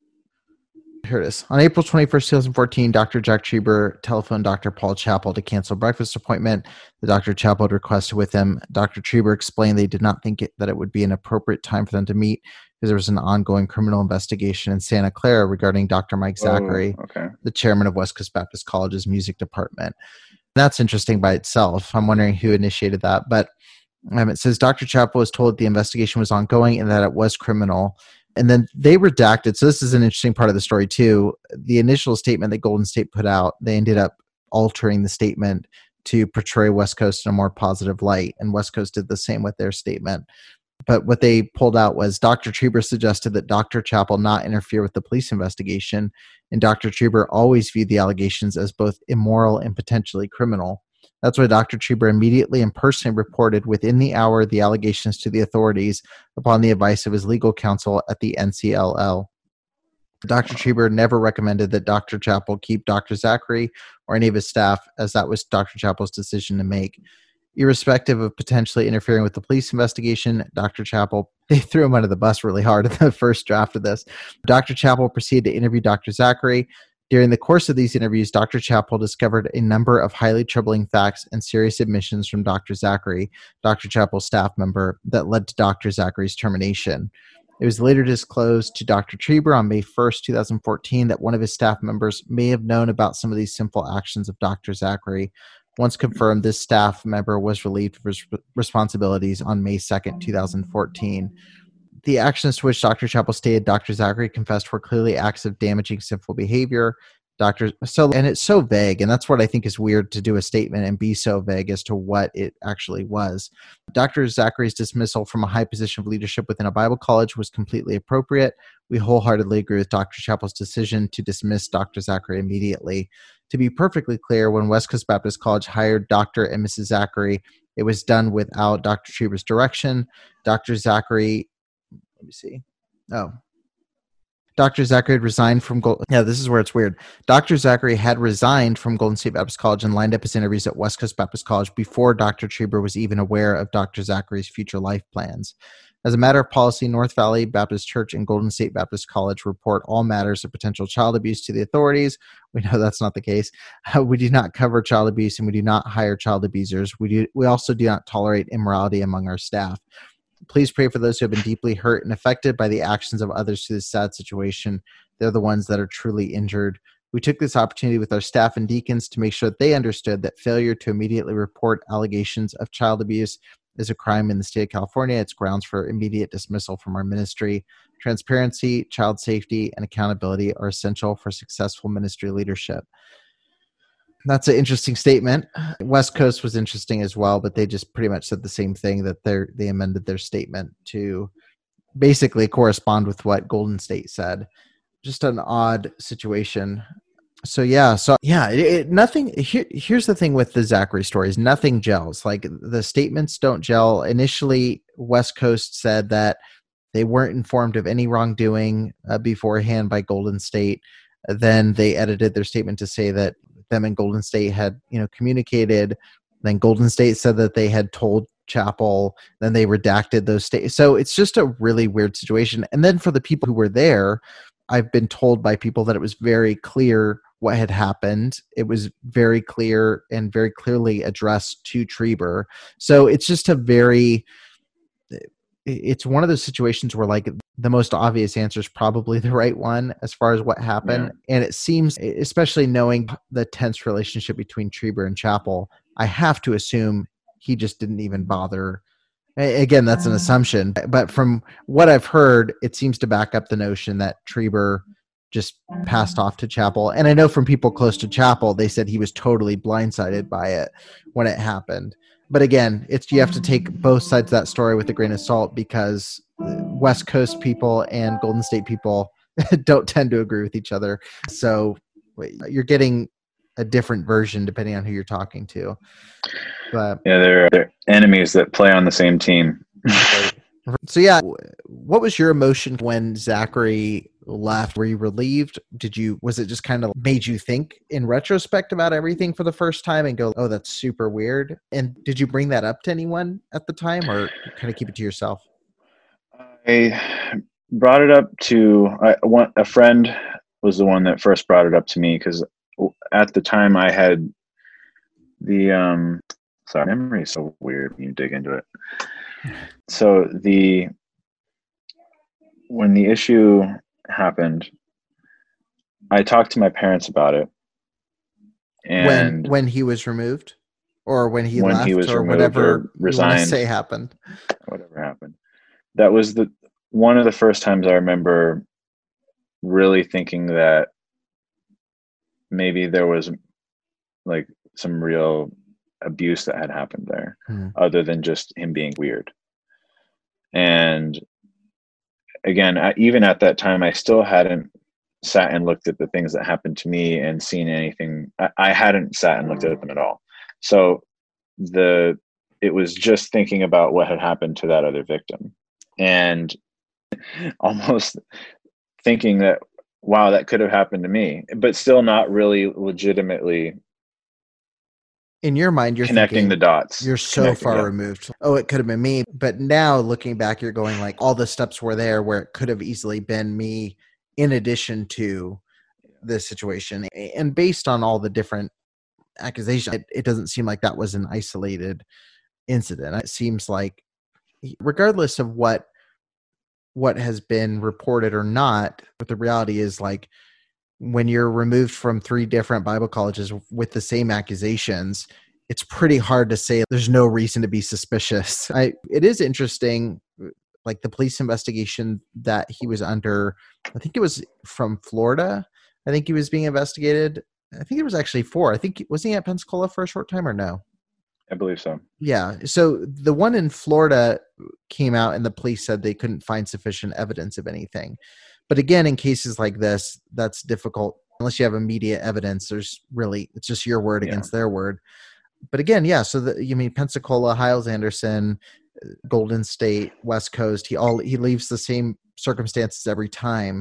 Here it is. On April twenty-first, twenty fourteen, Doctor Jack Cheeber telephoned Doctor Paul Chappell to cancel a breakfast appointment. The Doctor Chappell had requested with him. Doctor Cheeber explained they did not think it, that it would be an appropriate time for them to meet because there was an ongoing criminal investigation in Santa Clara regarding Doctor Mike Zachary,
oh, okay.
the chairman of West Coast Baptist College's music department. That's interesting by itself. I'm wondering who initiated that. But um, it says Doctor Chappell was told the investigation was ongoing and that it was criminal. And then they redacted. So this is an interesting part of the story too. The initial statement that Golden State put out, they ended up altering the statement to portray West Coast in a more positive light. And West Coast did the same with their statement. But what they pulled out was Doctor Cheeber suggested that Doctor Chappell not interfere with the police investigation. And Doctor Cheeber always viewed the allegations as both immoral and potentially criminal. That's why Doctor Cheeber immediately and personally reported within the hour the allegations to the authorities upon the advice of his legal counsel at the N C L L. Doctor Cheeber never recommended that Doctor Chappell keep Doctor Zachary or any of his staff, as that was Doctor Chappell's decision to make. Irrespective of potentially interfering with the police investigation, Doctor Chappell, they threw him under the bus really hard in the first draft of this. Doctor Chappell proceeded to interview Doctor Zachary. During the course of these interviews, Doctor Chappell discovered a number of highly troubling facts and serious admissions from Doctor Zachary, Doctor Chappell's staff member, that led to Doctor Zachary's termination. It was later disclosed to Doctor Cheeber on May first, twenty fourteen, that one of his staff members may have known about some of these sinful actions of Doctor Zachary. Once confirmed, this staff member was relieved of his responsibilities on May second, twenty fourteen. The actions to which Doctor Chappell stated Doctor Zachary confessed were clearly acts of damaging sinful behavior. Doctor, so and it's so vague, and that's what I think is weird, to do a statement and be so vague as to what it actually was. Doctor Zachary's dismissal from a high position of leadership within a Bible college was completely appropriate. We wholeheartedly agree with Doctor Chappell's decision to dismiss Doctor Zachary immediately. To be perfectly clear, when West Coast Baptist College hired Doctor and Missus Zachary, it was done without Doctor Cheeber's direction. Doctor Zachary, let me see. Oh. Doctor Zachary had resigned from Gold. Yeah, this is where it's weird. Doctor Zachary had resigned from Golden State Baptist College and lined up his interviews at West Coast Baptist College before Doctor Trieber was even aware of Doctor Zachary's future life plans. As a matter of policy, North Valley Baptist Church and Golden State Baptist College report all matters of potential child abuse to the authorities. We know that's not the case. Uh, we do not cover child abuse, and we do not hire child abusers. We do. We also do not tolerate immorality among our staff. Please pray for those who have been deeply hurt and affected by the actions of others to this sad situation. They're the ones that are truly injured. We took this opportunity with our staff and deacons to make sure that they understood that failure to immediately report allegations of child abuse is a crime in the state of California. It's grounds for immediate dismissal from our ministry. Transparency, child safety, and accountability are essential for successful ministry leadership. That's an interesting statement. West Coast was interesting as well, but they just pretty much said the same thing, that they they amended their statement to basically correspond with what Golden State said. Just an odd situation. So yeah, so yeah, it, it, nothing. Here, here's the thing with the Zachary stories: nothing gels. Like the statements don't gel. Initially, West Coast said that they weren't informed of any wrongdoing uh, beforehand by Golden State. Then they edited their statement to say that them and Golden State had, you know, communicated. Then Golden State said that they had told Chapel. Then they redacted those statements. So it's just a really weird situation. And then for the people who were there, I've been told by people that it was very clear what had happened. It was very clear and very clearly addressed to Trieber. So it's just a very, it's one of those situations where like the most obvious answer is probably the right one as far as what happened. Yeah. And it seems, especially knowing the tense relationship between Trieber and Chapel, I have to assume he just didn't even bother. Again, that's an assumption, but from what I've heard, it seems to back up the notion that Trieber just passed off to Chapel. And I know from people close to Chapel, they said he was totally blindsided by it when it happened. But again, it's, you have to take both sides of that story with a grain of salt, because West Coast people and Golden State people don't tend to agree with each other. So you're getting a different version depending on who you're talking to. But
yeah, they're, they're enemies that play on the same team.
So yeah, what was your emotion when Zachary left? Were you relieved? Did you, was it just kind of made you think in retrospect about everything for the first time and go, oh, that's super weird? And did you bring that up to anyone at the time, or kind of keep it to yourself?
I brought it up to I, one, a friend was the one that first brought it up to me, because at the time I had the, um, sorry, memory is so weird when you dig into it. So the, when the issue happened, I talked to my parents about it. And
when, when he was removed, or when he
when
left,
he was
or
removed
whatever
or resigned,
you want to say happened.
Whatever happened. That was the one of the first times I remember really thinking that maybe there was like some real abuse that had happened there, hmm. other than just him being weird. And again, I, even at that time, I still hadn't sat and looked at the things that happened to me and seen anything. I, I hadn't sat and looked at them at all. So the it was just thinking about what had happened to that other victim, and almost thinking that, wow, that could have happened to me, but still not really legitimately.
In your mind, you're
connecting
thinking,
the dots.
You're so far yeah. removed. Oh, it could have been me. But now looking back, you're going like, all the steps were there where it could have easily been me in addition to this situation. And based on all the different accusations, it, it doesn't seem like that was an isolated incident. It seems like regardless of what what has been reported or not, but the reality is like, when you're removed from three different Bible colleges with the same accusations, it's pretty hard to say there's no reason to be suspicious. I, it is interesting, like the police investigation that he was under, I think it was from Florida. I think he was being investigated. I think it was actually four. I think, was he at Pensacola for a short time or no?
I believe so.
Yeah. So the one in Florida came out and the police said they couldn't find sufficient evidence of anything. But again, in cases like this, that's difficult unless you have immediate evidence. There's really, it's just your word yeah. against their word. But again, yeah. So the, you mean Pensacola, Hyles-Anderson, Golden State, West Coast, he all, he leaves the same circumstances every time.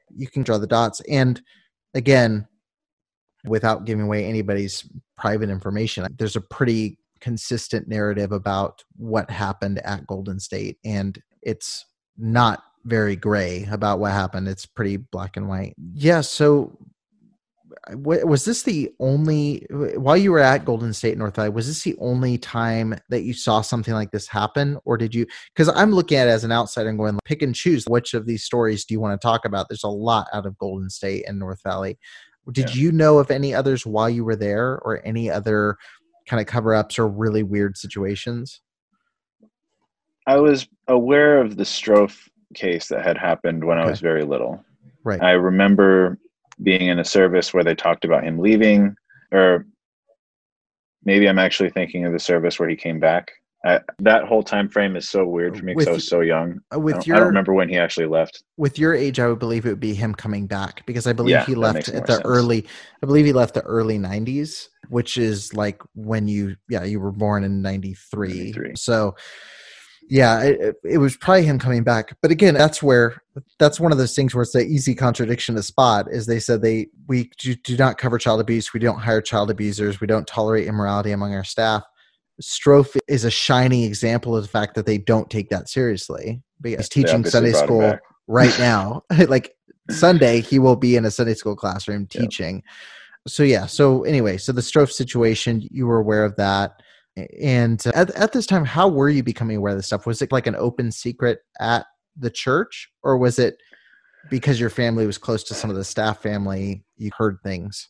you can draw the dots. And again, without giving away anybody's private information, there's a pretty consistent narrative about what happened at Golden State. And it's not very gray about what happened. It's pretty black and white. Yeah. So was this the only, while you were at Golden State North Valley, was this the only time that you saw something like this happen? Or did you, because I'm looking at it as an outsider and going, pick and choose which of these stories do you want to talk about? There's a lot out of Golden State and North Valley. Did yeah. you know of any others while you were there, or any other kind of cover-ups or really weird situations?
I was aware of the Strofe case that had happened when okay. I was very little.
Right.
I remember being in a service where they talked about him leaving, or maybe I'm actually thinking of the service where he came back. I, that whole time frame is so weird for me because I was so young.
With
I, don't,
your,
I don't remember when he actually left.
With your age, I would believe it would be him coming back, because I believe
yeah,
he left at the
sense.
early, I believe he left the early nineties, which is like when you, yeah, you were born in ninety-three. ninety-three. So yeah, it, it was probably him coming back. But again, that's where, that's one of those things where it's the easy contradiction to spot, is they said they, we do, do not cover child abuse. We don't hire child abusers. We don't tolerate immorality among our staff. Strofe is a shining example of the fact that they don't take that seriously. He's teaching Sunday school right now. Like Sunday, he will be in a Sunday school classroom teaching. Yep. So yeah. So anyway, so the Strofe situation, you were aware of that. And at, at this time, how were you becoming aware of this stuff? Was it like an open secret at the church, or was it because your family was close to some of the staff family, you heard things?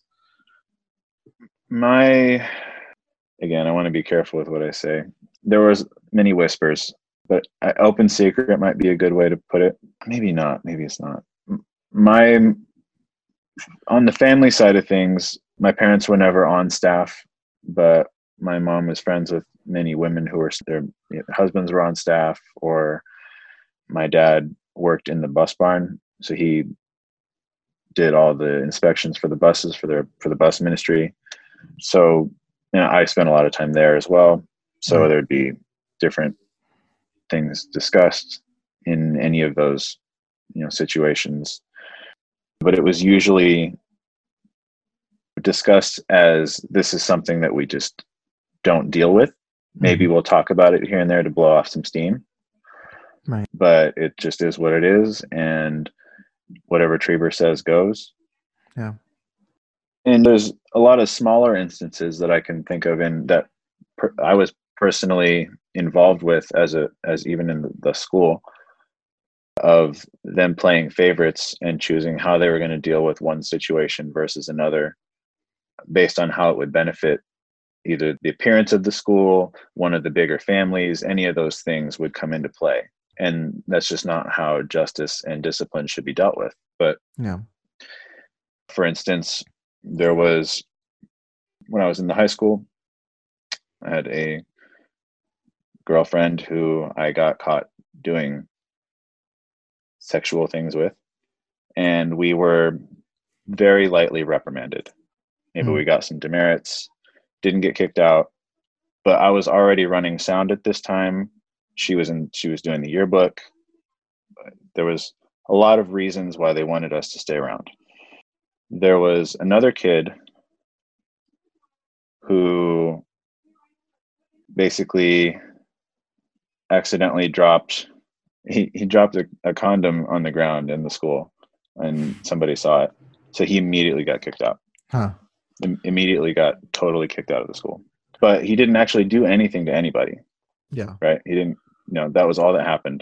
My, again, I want to be careful with what I say. There was many whispers, but open secret might be a good way to put it. Maybe not. Maybe it's not. My, on the family side of things, my parents were never on staff, but my mom was friends with many women who were, their husbands were on staff, or my dad worked in the bus barn. So he did all the inspections for the buses for their, for the bus ministry. So, you know, I spent a lot of time there as well. So mm-hmm. there'd be different things discussed in any of those, you know, situations. But it was usually discussed as, this is something that we just don't deal with. Maybe mm-hmm. we'll talk about it here and there to blow off some steam.
Right.
But it just is what it is. And whatever Trieber says goes.
Yeah.
And there's a lot of smaller instances that I can think of in that per, I was personally involved with as a, as even in the, the school, of them playing favorites and choosing how they were going to deal with one situation versus another based on how it would benefit either the appearance of the school, one of the bigger families, any of those things would come into play. And that's just not how justice and discipline should be dealt with. But
yeah.
For instance, there was, when I was in the high school, I had a girlfriend who I got caught doing sexual things with, and we were very lightly reprimanded. Maybe mm. we got some demerits, didn't get kicked out, but I was already running sound at this time. She was in, she was doing the yearbook. There was a lot of reasons why they wanted us to stay around. There was another kid who basically accidentally dropped, he, he dropped a, a condom on the ground in the school, and somebody saw it. So he immediately got kicked out.
Huh.
Im- immediately got totally kicked out of the school. But he didn't actually do anything to anybody.
Yeah.
Right. He didn't, you know, that was all that happened.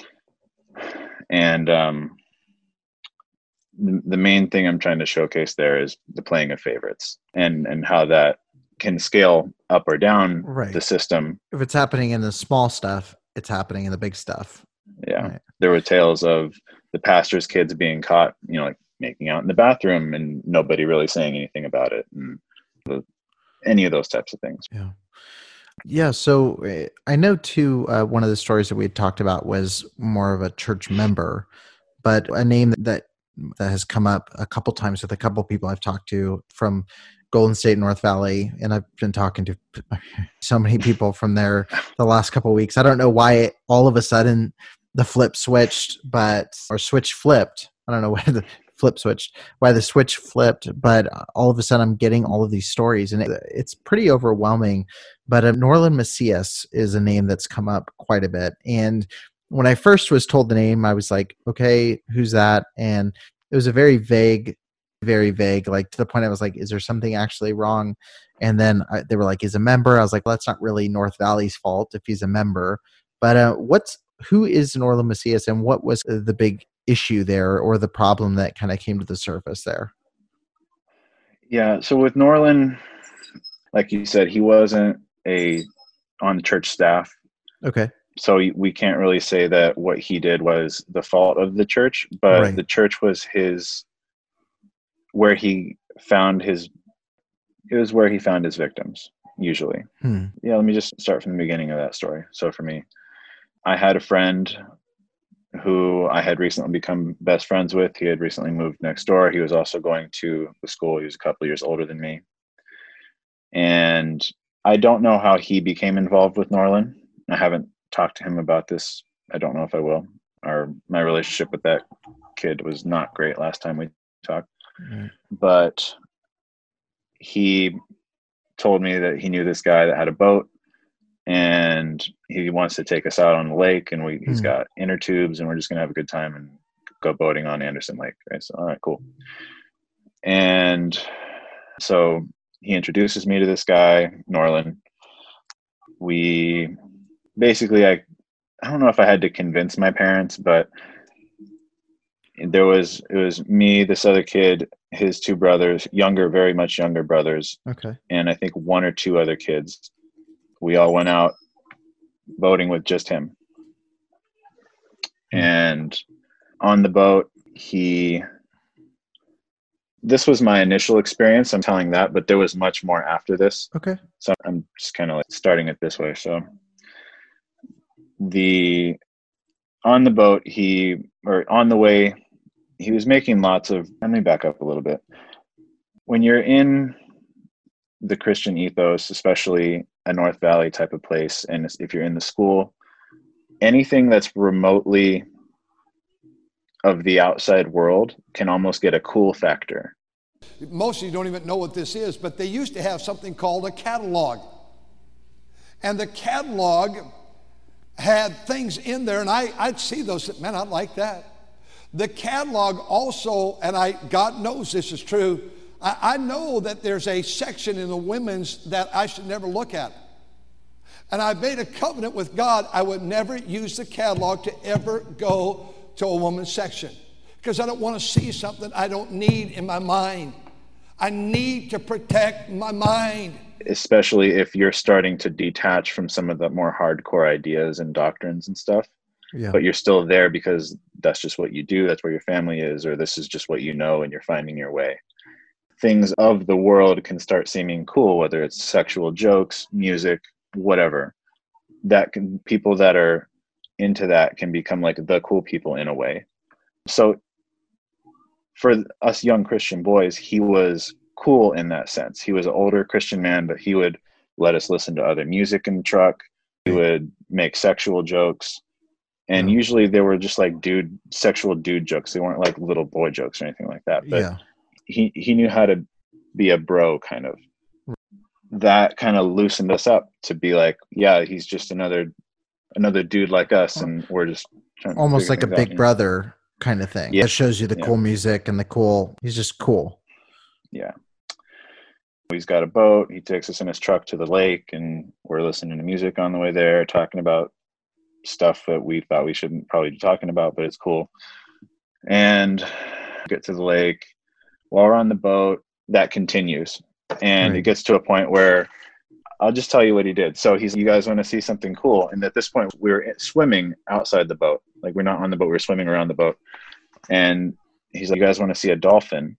And um, the, the main thing I'm trying to showcase there is the playing of favorites, and, and how that can scale up or down
right.
the system.
If it's happening in the small stuff, it's happening in the big stuff.
Yeah.
Right.
There were tales of the pastor's kids being caught, you know, like making out in the bathroom and nobody really saying anything about it, and the, any of those types of things.
Yeah. Yeah. So uh, I know too, uh, one of the stories that we had talked about was more of a church member, but a name that, that has come up a couple times with a couple people I've talked to from Golden State, North Valley, and I've been talking to so many people from there the last couple of weeks. I don't know why it, all of a sudden the flip switched, but or switch flipped. I don't know where the flip switched, why the switch flipped, but all of a sudden I'm getting all of these stories, and it, it's pretty overwhelming. But uh, Norlin Macias is a name that's come up quite a bit. And when I first was told the name, I was like, okay, who's that? And it was a very vague, very vague, like to the point I was like, is there something actually wrong? And then I, they were like, he's a member. I was like, well, that's not really North Valley's fault if he's a member. But uh, what's who is Norlin Macias, and what was the big issue there, or the problem that kind of came to the surface there?
Yeah. So with Norlin, like you said, he wasn't a on the church staff.
Okay.
So we can't really say that what he did was the fault of the church, but
Right.
the church was his, where he found his, it was where he found his victims, usually.
Hmm.
Yeah, let me just start from the beginning of that story. So for me, I had a friend who I had recently become best friends with. He had recently moved next door. He was also going to the school. He was a couple of years older than me. And I don't know how he became involved with Norlin. I haven't talked to him about this. I don't know if I will. Our my relationship with that kid was not great last time we talked.
Mm.
But he told me that he knew this guy that had a boat, and he wants to take us out on the lake, and we he's
Mm.
got inner tubes, and we're just gonna have a good time and go boating on Anderson Lake. Right? So all right, cool. And so he introduces me to this guy, Norlin. We basically, I, I don't know if I had to convince my parents, but there was, it was me, this other kid, his two brothers, younger, very much younger brothers.
Okay.
And I think one or two other kids. We all went out boating with just him. And on the boat, he, this was my initial experience. I'm telling that, but there was much more after this.
Okay.
So I'm just kind of like starting it this way. So the, on the boat, he, or on the way, he was making lots of, let me back up a little bit. When you're in the Christian ethos, especially a North Valley type of place, and if you're in the school, anything that's remotely of the outside world can almost get a cool factor.
Most of you don't even know what this is, but they used to have something called a catalog. And the catalog had things in there, and I, I'd see those, man, I like that. The catalog also, and I, God knows this is true, I, I know that there's a section in the women's that I should never look at. And I made a covenant with God, I would never use the catalog to ever go to a woman's section, because I don't want to see something I don't need in my mind. I need to protect my mind.
Especially if you're starting to detach from some of the more hardcore ideas and doctrines and stuff.
Yeah.
But you're still there because that's just what you do. That's where your family is, or this is just what you know, and you're finding your way. Things of the world can start seeming cool, whether it's sexual jokes, music, whatever. That can, people that are into that can become like the cool people in a way. So for us young Christian boys, he was cool in that sense. He was an older Christian man, but he would let us listen to other music in the truck. He would make sexual jokes. And
Yeah.
usually they were just like dude, sexual dude jokes. They weren't like little boy jokes or anything like that. But
Yeah.
he, he knew how to be a bro, kind of. That kind of loosened us up to be like, yeah, he's just another another dude like us, and we're just trying to
Almost
figure
like a
things out,
big
you know?
brother kind of thing.
Yeah.
That shows you the
Yeah.
cool music and the cool, he's just cool.
Yeah. He's got a boat. He takes us in his truck to the lake, and we're listening to music on the way there, talking about stuff that we thought we shouldn't probably be talking about, but it's cool. And get to the lake. While we're on the boat, that continues. And
Right.
it gets to a point where I'll just tell you what he did. So he's, you guys want to see something cool? And at this point, we were swimming outside the boat. Like, we're not on the boat, we're swimming around the boat. And he's like, you guys want to see a dolphin?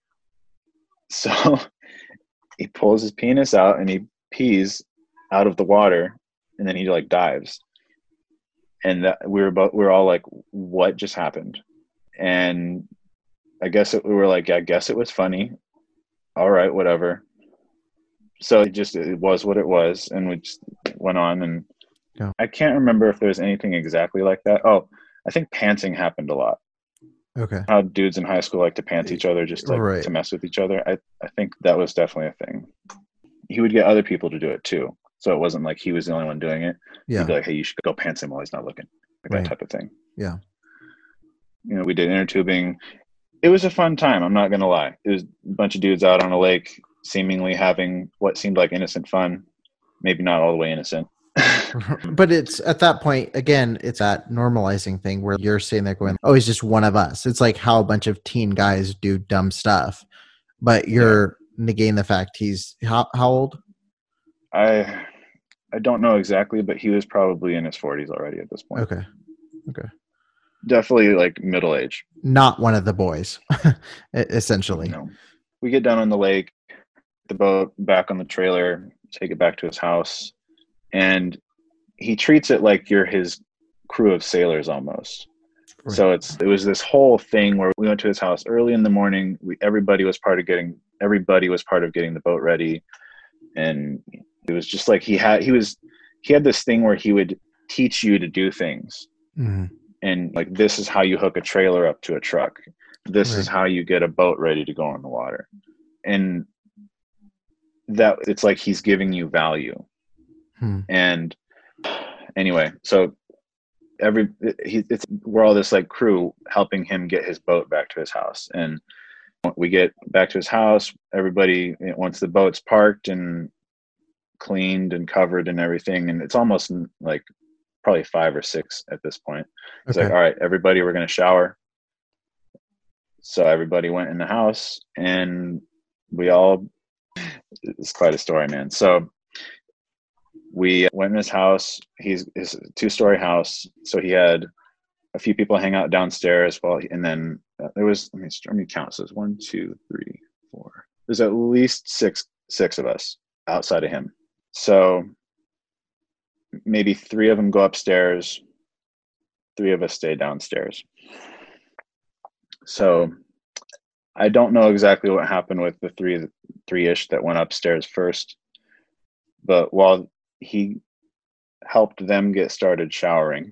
So he pulls his penis out and he pees out of the water, and then he like dives. And that, we were both, we were all like, what just happened? And I guess it, we were like, I guess it was funny. All right, whatever. So it just, it was what it was. And we just went on, and
Yeah.
I can't remember if there's anything exactly like that. Oh, I think pantsing happened a lot.
Okay.
How dudes in high school like to pants each other just like
Right.
to mess with each other. I, I think that was definitely a thing. He would get other people to do it too. So it wasn't like he was the only one doing it.
Yeah.
He'd be like, hey, you should go pants him while he's not looking. Like
Right.
that type of thing.
Yeah.
You know, we did inner tubing. It was a fun time. I'm not going to lie. It was a bunch of dudes out on a lake, seemingly having what seemed like innocent fun. Maybe not all the way innocent.
But it's at that point, again, it's that normalizing thing where you're sitting there going, oh, he's just one of us. It's like how a bunch of teen guys do dumb stuff, but you're yeah. negating the fact he's how, how old?
I I don't know exactly, but he was probably in his forties already at this point.
Okay. Okay.
Definitely like middle age.
Not one of the boys, essentially.
No. We get down on the lake, the boat back on the trailer, take it back to his house, and he treats it like you're his crew of sailors almost. Right. So it's it was this whole thing where we went to his house early in the morning. We everybody was part of getting everybody was part of getting the boat ready, and it was just like he had he was he had this thing where he would teach you to do things. Mm-hmm. And like, this is how you hook a trailer up to a truck. This right. is how you get a boat ready to go on the water. And that it's like he's giving you value. Hmm. And anyway, so every he, it's we're all this like crew helping him get his boat back to his house. And we get back to his house. Everybody, once the boat's parked and cleaned and covered and everything, and it's almost like probably five or six at this point. It's okay. Like, all right, everybody, we're going to shower. So everybody went in the house, and we all, it's quite a story, man. So we went in his house. He's his two-story house. So he had a few people hang out downstairs. Well, and then uh, there was, let me, let me count. So it's one, two, three, four. There's at least six, six of us outside of him. So maybe three of them go upstairs. Three of us stay downstairs. So I don't know exactly what happened with the three, three-ish that went upstairs first. But while he helped them get started showering,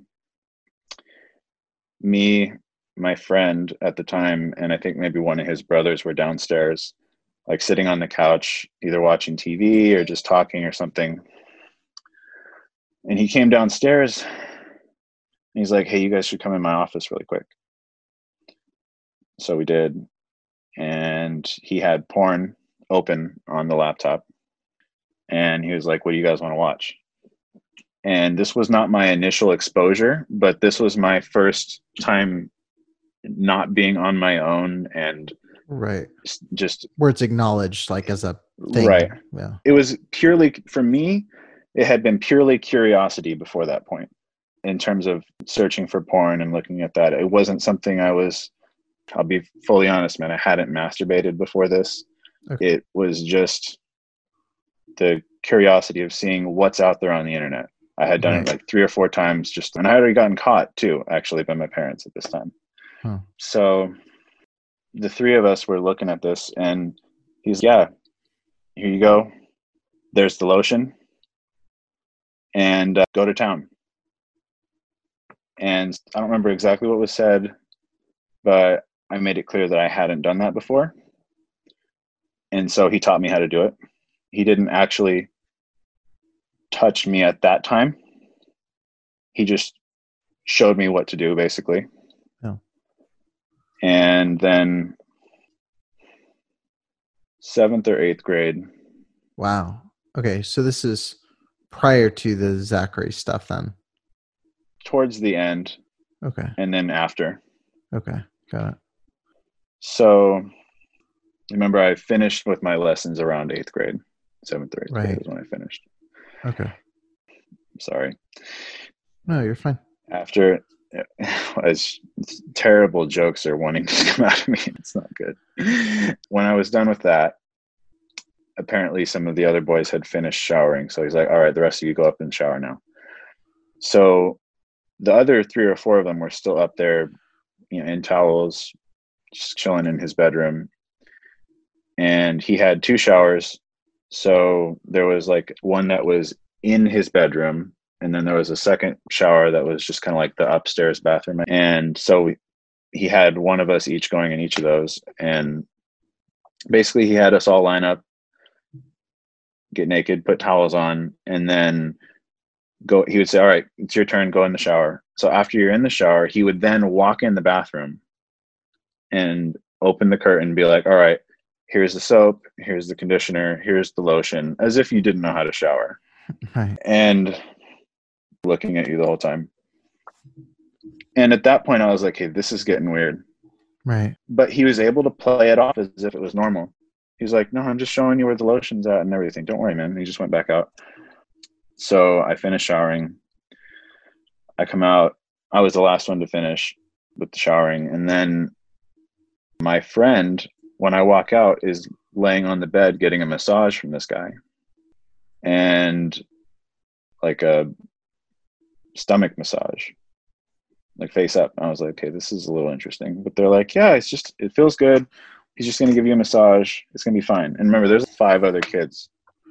me, my friend at the time, and I think maybe one of his brothers were downstairs, like sitting on the couch, either watching T V or just talking or something. And he came downstairs and he's like, hey, you guys should come in my office really quick. So we did. And he had porn open on the laptop. And he was like, what do you guys want to watch? And this was not my initial exposure, but this was my first time not being on my own and
right.
just
where it's acknowledged like as a thing.
Right.
Yeah.
It was purely, for me, it had been purely curiosity before that point in terms of searching for porn and looking at that. It wasn't something I was, I'll be fully honest, man, I hadn't masturbated before this. Okay. It was just the curiosity of seeing what's out there on the internet. I had done right. it like three or four times just, and I had already gotten caught too, actually, by my parents at this time. Huh. So the three of us were looking at this and he's, yeah, here you go. There's the lotion and uh, go to town. And I don't remember exactly what was said, but I made it clear that I hadn't done that before. And so he taught me how to do it. He didn't actually touch me at that time. He just showed me what to do, basically. Oh. And then seventh or eighth grade.
Wow. Okay. So this is prior to the Zachary stuff then?
Towards the end.
Okay.
And then after.
Okay. Got it.
So remember, I finished with my lessons around eighth grade. Seventh or eighth
right.
grade is when I finished.
Okay.
Sorry.
No, you're fine.
After, as terrible jokes are wanting to come out of me, it's not good. When I was done with that, apparently some of the other boys had finished showering. So he's like, all right, the rest of you go up and shower now. So the other three or four of them were still up there, you know, in towels, just chilling in his bedroom. And he had two showers. So there was like one that was in his bedroom, and then there was a second shower that was just kind of like the upstairs bathroom. And so we, he had one of us each going in each of those. And basically he had us all line up, get naked, put towels on, and then go. He would say, all right, it's your turn, go in the shower. So after you're in the shower, he would then walk in the bathroom and open the curtain and be like, all right, here's the soap, here's the conditioner, here's the lotion, as if you didn't know how to shower.
Right.
And looking at you the whole time. And at that point I was like, hey, this is getting weird.
Right.
But he was able to play it off as if it was normal. He's like, no, I'm just showing you where the lotion's at and everything. Don't worry, man. And he just went back out. So I finished showering. I come out. I was the last one to finish with the showering. And then my friend, when I walk out, is laying on the bed getting a massage from this guy. And like a stomach massage, like face up. I was like, okay, this is a little interesting. But they're like, yeah, it's just, it feels good. He's just going to give you a massage. It's going to be fine. And remember, there's five other kids.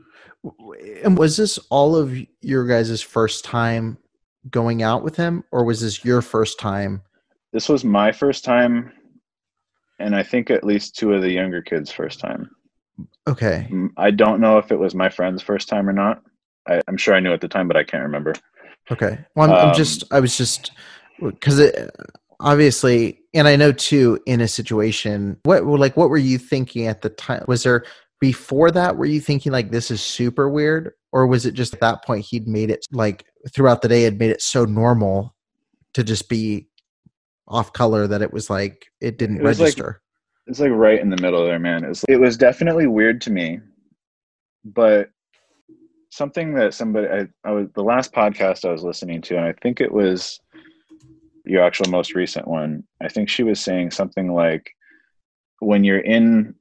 And was this all of your guys' first time going out with him, or was this your first time?
This was my first time, and I think at least two of the younger kids' first time.
Okay.
I don't know if it was my friend's first time or not. I, I'm sure I knew at the time, but I can't remember.
Okay. Well, I'm,
um,
I'm just, I was just, because it obviously, and I know too, in a situation, what, like, what were you thinking at the time? Was there, before that, were you thinking like, this is super weird? Or was it just at that point he'd made it, like throughout the day, had made it so normal to just be off color that it was like, it didn't
it was
register?
Like, it's like right in the middle there, man. It was, it was definitely weird to me, but something that somebody, I, I was, the last podcast I was listening to, and I think it was your actual most recent one, I think she was saying something like, when you're in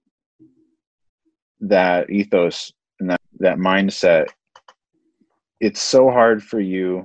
that ethos and that, that mindset, it's so hard for you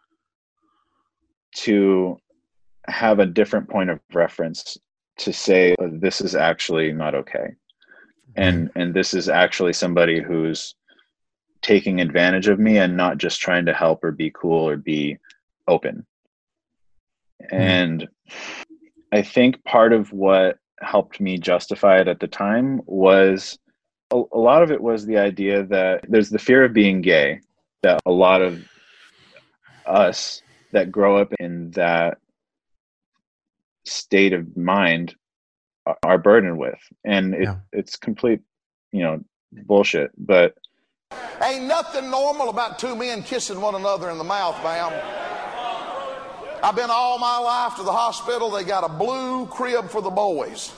to have a different point of reference to say, oh, this is actually not okay. And, and this is actually somebody who's taking advantage of me and not just trying to help or be cool or be open. And I think part of what helped me justify it at the time was a, a lot of it was the idea that there's the fear of being gay that a lot of us that grow up in that state of mind are, are burdened with. And it, yeah. it's complete, you know, bullshit. But
ain't nothing normal about two men kissing one another in the mouth, ma'am. I've been all my life to the hospital. They got a blue crib for the boys.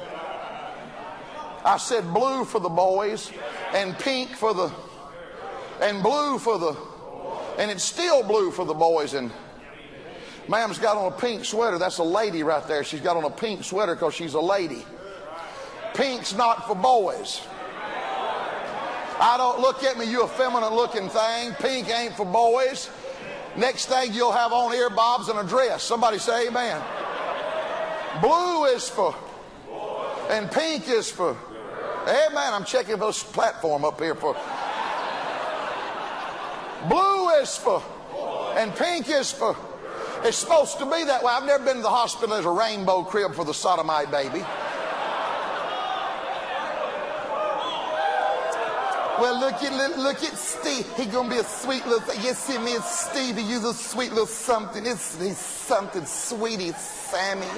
I said blue for the boys and pink for the, and blue for the, and it's still blue for the boys. And ma'am's got on a pink sweater. That's a lady right there. She's got on a pink sweater because she's a lady. Pink's not for boys. I don't, look at me, you effeminate looking thing. Pink ain't for boys. Next thing you'll have on earbobs and a dress. Somebody say amen. Blue is for, and pink is for, amen. I'm checking this platform up here for. Blue is for, and pink is for. It's supposed to be that way. I've never been to the hospital. There's a rainbow crib for the sodomite baby. Well, look at look at Steve. He gonna be a sweet little thing. Yes, see me, it's Stevie. You's a sweet little something. It's, it's something, sweetie, Sammy.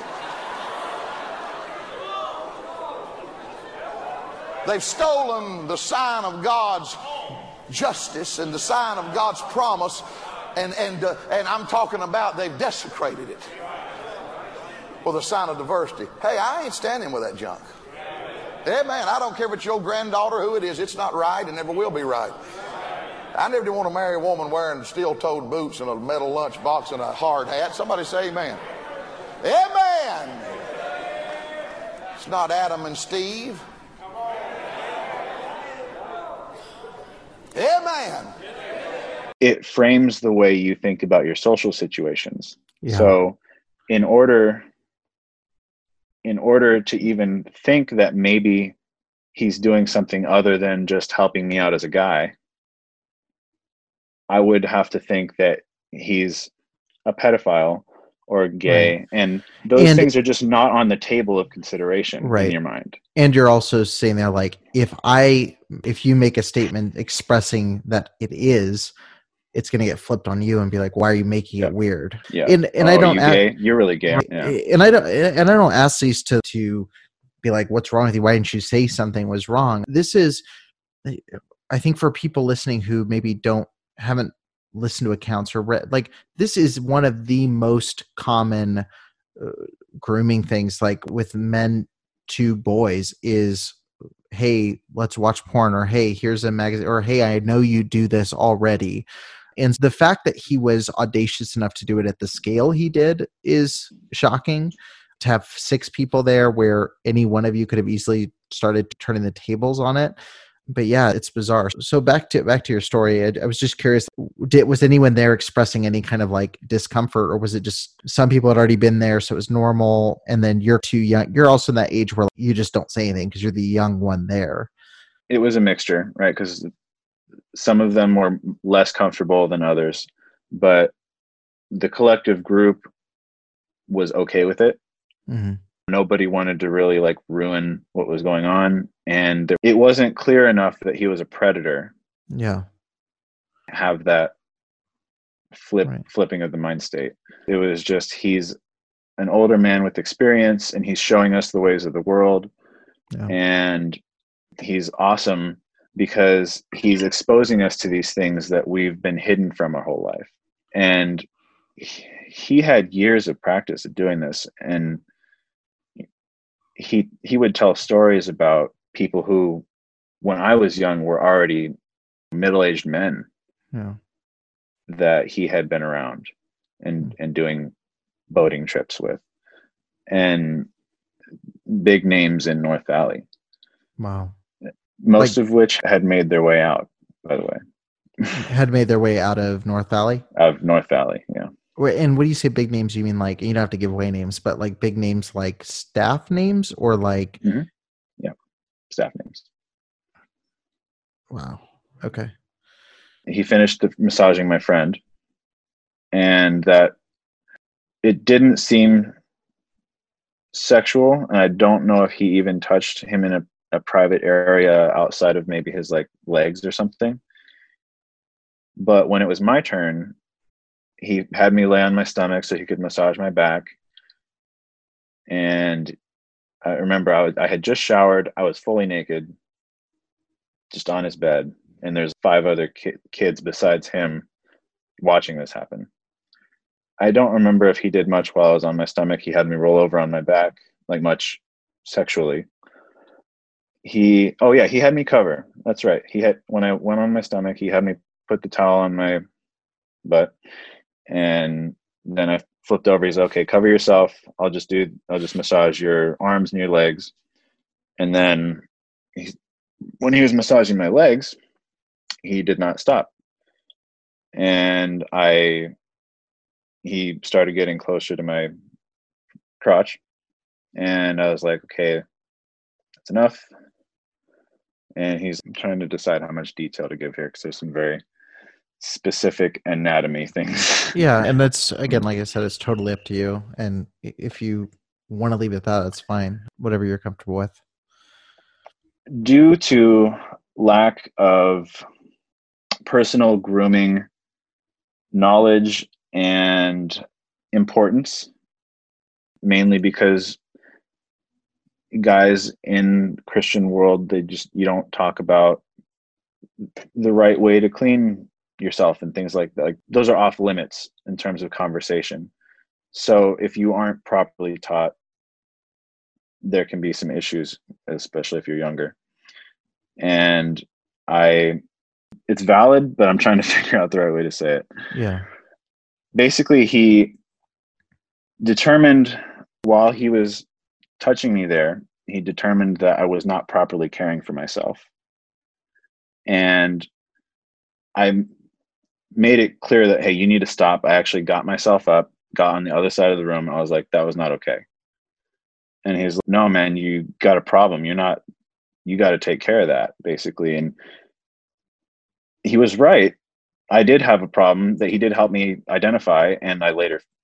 They've stolen the sign of God's justice and the sign of God's promise, and and uh, and I'm talking about they've desecrated it for the sign of diversity. Hey, I ain't standing with that junk. Hey, man, I don't care if it's your granddaughter, who it is. It's not right and never will be right. I never did want to marry a woman wearing steel-toed boots and a metal lunchbox and a hard hat. Somebody say amen. Amen. It's not Adam and Steve. Amen.
It frames the way you think about your social situations.
Yeah.
So in order... in order to even think that maybe he's doing something other than just helping me out as a guy, I would have to think that he's a pedophile or gay.
Right.
And those
And-
things are just not on the table of consideration
Right.
in your mind.
And you're also saying there, like, if I, if you make a statement expressing that it is, it's going to get flipped on you and be like, why are you making
Yeah.
it weird?
Yeah.
And, and
oh,
I don't,
you
a-
gay? You're really gay. Yeah.
and I don't, and I don't ask these to, to be like, what's wrong with you? Why didn't you say something was wrong? This is, I think, for people listening who maybe don't, haven't listened to accounts or read, like, this is one of the most common uh, grooming things, like with men to boys, is, hey, let's watch porn, or hey, here's a magazine, or hey, I know you do this already. And the fact that he was audacious enough to do it at the scale he did is shocking. To have six people there where any one of you could have easily started turning the tables on it. But yeah, it's bizarre. So back to back to your story, I, I was just curious, did, was anyone there expressing any kind of like discomfort, or was it just some people had already been there, so it was normal, and then you're too young? You're also in that age where you just don't say anything because you're the young one there.
It was a mixture, right? Because some of them were less comfortable than others, but the collective group was okay with it.
Mm-hmm.
Nobody wanted to really like ruin what was going on. And it wasn't clear enough that he was a predator.
Yeah.
Have that flip
Right.
flipping of the mind state. It was just, he's an older man with experience and he's showing us the ways of the world.
Yeah.
And he's awesome because he's exposing us to these things that we've been hidden from our whole life. And he, he had years of practice at doing this. And he he would tell stories about people who, when I was young, were already middle-aged men.
Yeah.
That he had been around and and doing boating trips with, and big names in North Valley.
Wow.
Most
Like-
of which had made their way out, by the way.
Had made their way out of North Valley.
Out of North Valley, yeah.
Wait, and what do you say big names? You mean like, you don't have to give away names, but like big names like staff names, or like,
Mm-hmm. Yeah, staff names.
wow. Okay.
He finished the, massaging my friend, and that it didn't seem sexual, and I don't know if he even touched him in a, a private area outside of maybe his like legs or something. But when it was my turn, he had me lay on my stomach so he could massage my back. And I remember I, was, I had just showered. I was fully naked, just on his bed. And there's five other ki- kids besides him watching this happen. I don't remember if he did much while I was on my stomach. He had me roll over on my back, like much sexually. He, oh yeah, he had me cover. That's right. He had, when I went on my stomach, he had me put the towel on my butt. And then I flipped over. He's okay, cover yourself. I'll just do, I'll just massage your arms and your legs. And then he, when he was massaging my legs, he did not stop. And I, he started getting closer to my crotch. And I was like, okay, that's enough. And he's trying to decide how much detail to give here, because there's some very specific anatomy things.
Yeah. And that's, again, like I said, it's totally up to you. And if you want to leave it at that, that's fine. Whatever you're comfortable with.
Due to lack of personal grooming knowledge and importance, mainly because guys in Christian world, they just, you don't talk about the right way to clean yourself and things like that. Like, those are off limits in terms of conversation. So if you aren't properly taught, there can be some issues, especially if you're younger. And I, it's valid, but I'm trying to figure out the right way to say it.
Yeah.
Basically, he determined while he was touching me there, he determined that I was not properly caring for myself. And I made it clear that, hey, you need to stop. I actually got myself up, got on the other side of the room. I was like, that was not okay. And he's like, no, man, you got a problem. You're not, you got to take care of that, basically. And he was right. I did have a problem that he did help me identify, and I later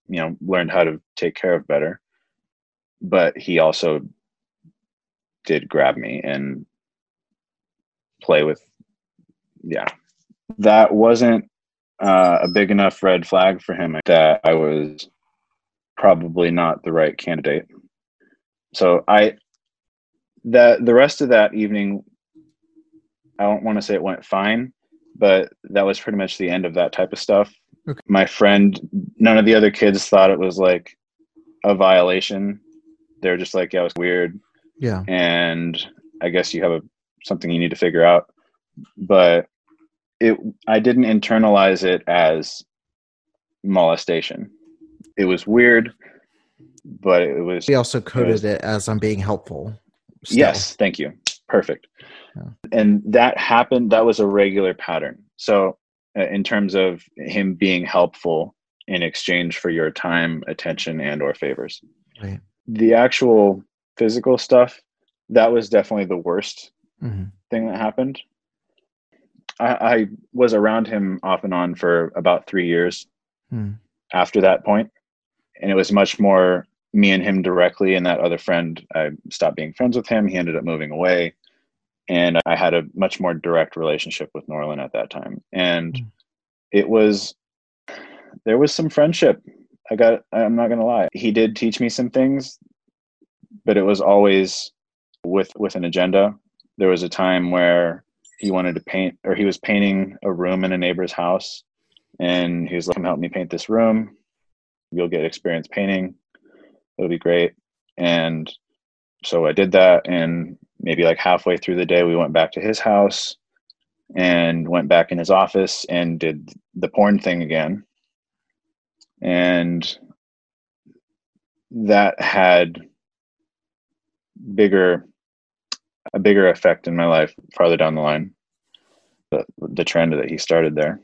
you know, learned how to take care of better. But he also did grab me and play with, yeah. That wasn't uh, a big enough red flag for him that I was probably not the right candidate. So I, that the rest of that evening, I don't want to say it went fine, but that was pretty much the end of that type of stuff.
Okay.
My friend, none of the other kids thought it was like a violation. They were just like, yeah, it was weird.
Yeah.
And I guess you have a, something you need to figure out. But it, I didn't internalize it as molestation. It was weird, but it was.
We also coded
it, was,
it as I'm being helpful. Still.
Yes. Thank you. Perfect.
Yeah.
And that happened. That was a regular pattern. So uh, in terms of him being helpful in exchange for your time, attention, and or favors.
Right.
The actual physical stuff, that was definitely the worst
mm-hmm.
thing that happened. I, I was around him off and on for about three years
mm.
after that point. And it was much more me and him directly, and that other friend, I stopped being friends with him. He ended up moving away. And I had a much more direct relationship with Norlin at that time. And mm. it was, there was some friendship. I got, I'm not going to lie. He did teach me some things, but it was always with, with an agenda. There was a time where he wanted to paint, or he was painting a room in a neighbor's house. And he was like, come help me paint this room. You'll get experience painting. It'll be great. And so I did that. And maybe like halfway through the day, we went back to his house and went back in his office and did the porn thing again. And that had bigger, a bigger effect in my life farther down the line, the, the trend that he started there.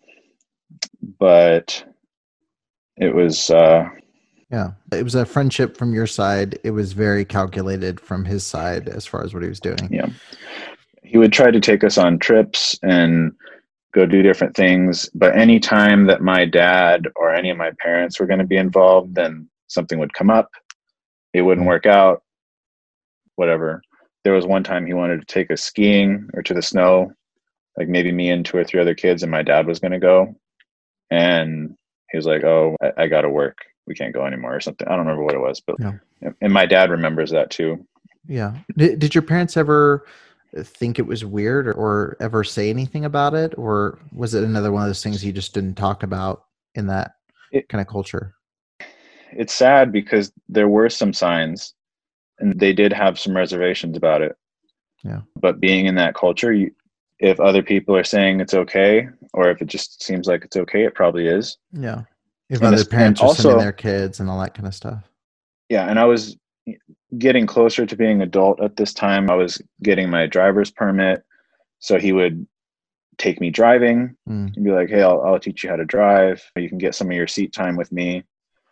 But it was, uh,
yeah, it was a friendship from your side. It was very calculated from his side as far as what he was doing.
Yeah. He would try to take us on trips and go do different things. But any time that my dad or any of my parents were going to be involved, then something would come up. It wouldn't work out, whatever. There was one time he wanted to take us skiing or to the snow, like maybe me and two or three other kids, and my dad was going to go. And he was like, oh, I, I got to work. We can't go anymore or something. I don't remember what it was, but
yeah.
And my dad remembers that too.
Yeah. Did, did your parents ever think it was weird or, or ever say anything about it? Or was it another one of those things you just didn't talk about in that it, kind of culture?
It's sad because there were some signs and they did have some reservations about it.
Yeah.
But being in that culture, you, if other people are saying it's okay, or if it just seems like it's okay, it probably is.
Yeah. If other parents are also sending their kids and all that kind of stuff.
Yeah. And I was getting closer to being adult at this time. I was getting my driver's permit. So he would take me driving mm. and be like, hey, I'll, I'll teach you how to drive. You can get some of your seat time with me.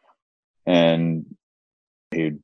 And he'd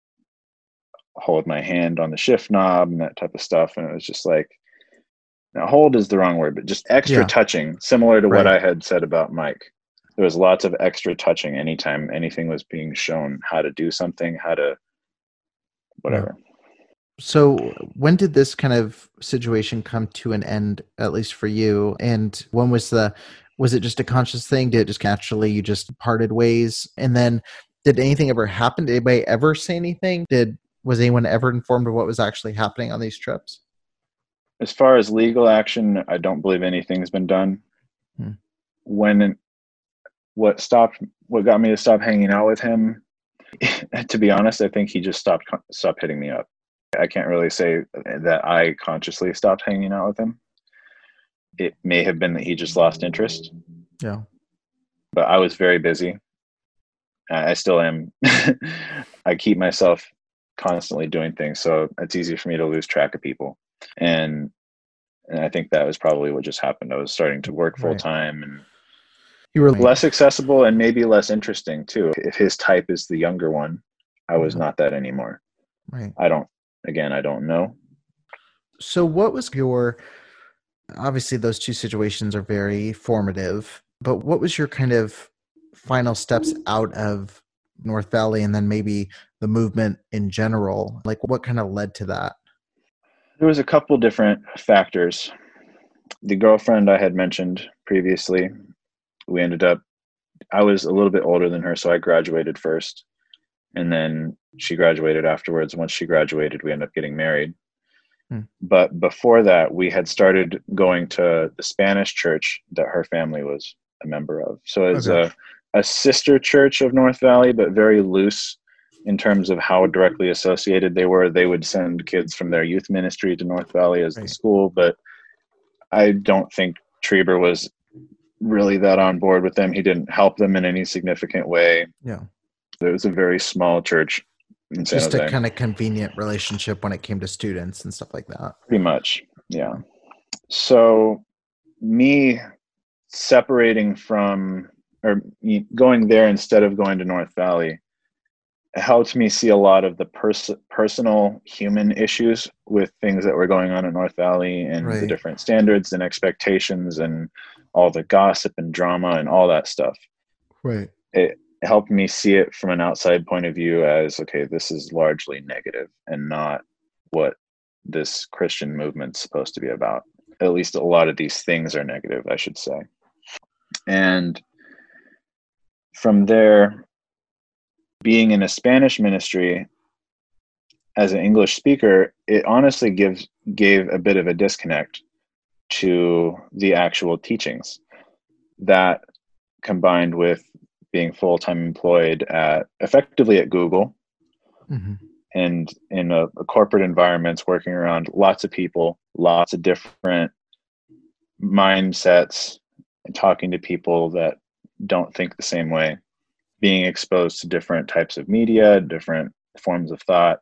hold my hand on the shift knob and that type of stuff. And it was just like, now hold is the wrong word, but just extra yeah. touching, similar to right. what I had said about Mike. There was lots of extra touching anytime anything was being shown, how to do something, how to whatever.
So when did this kind of situation come to an end, at least for you? And when was the, was it just a conscious thing? Did it just naturally, you just parted ways? And then did anything ever happen? Did anybody ever say anything? Did, was anyone ever informed of what was actually happening on these trips?
As far as legal action, I don't believe anything's been done. Hmm. When, what stopped, what got me to stop hanging out with him, to be honest, I think he just stopped, stopped hitting me up. I can't really say that I consciously stopped hanging out with him. It may have been that he just lost interest.
Yeah.
But I was very busy. I still am. I keep myself constantly doing things, so it's easy for me to lose track of people. And and I think that was probably what just happened. I was starting to work full time, and
you were
less accessible and maybe less interesting too. If his type is the younger one, I was not that anymore.
Right.
I don't, again, I don't know.
So what was your, obviously those two situations are very formative, but what was your kind of final steps out of North Valley and then maybe the movement in general? Like, what kind of led to that?
There was a couple different factors. The girlfriend I had mentioned previously, we ended up, I was a little bit older than her, so I graduated first. And then she graduated afterwards. Once she graduated, we ended up getting married. Hmm. But before that, we had started going to the Spanish church that her family was a member of. So it's okay. a, a sister church of North Valley, but very loose in terms of how directly associated they were. They would send kids from their youth ministry to North Valley as right. the school, but I don't think Trieber was really that on board with them. He didn't help them in any significant way.
Yeah.
It was a very small church in San
Just
Jose.
a kind of convenient relationship when it came to students and stuff like that.
Pretty much, yeah. So me separating from, or going there instead of going to North Valley, helped me see a lot of the pers- personal human issues with things that were going on in North Valley and right. the different standards and expectations and all the gossip and drama and all that stuff.
Right.
It helped me see it from an outside point of view as, okay, this is largely negative and not what this Christian movement's supposed to be about. At least a lot of these things are negative, I should say. And from there, being in a Spanish ministry as an English speaker, it honestly gives gave a bit of a disconnect to the actual teachings. That combined with being full-time employed at effectively at Google mm-hmm. and in a, a corporate environments, working around lots of people, lots of different mindsets, and talking to people that don't think the same way, being exposed to different types of media, different forms of thought.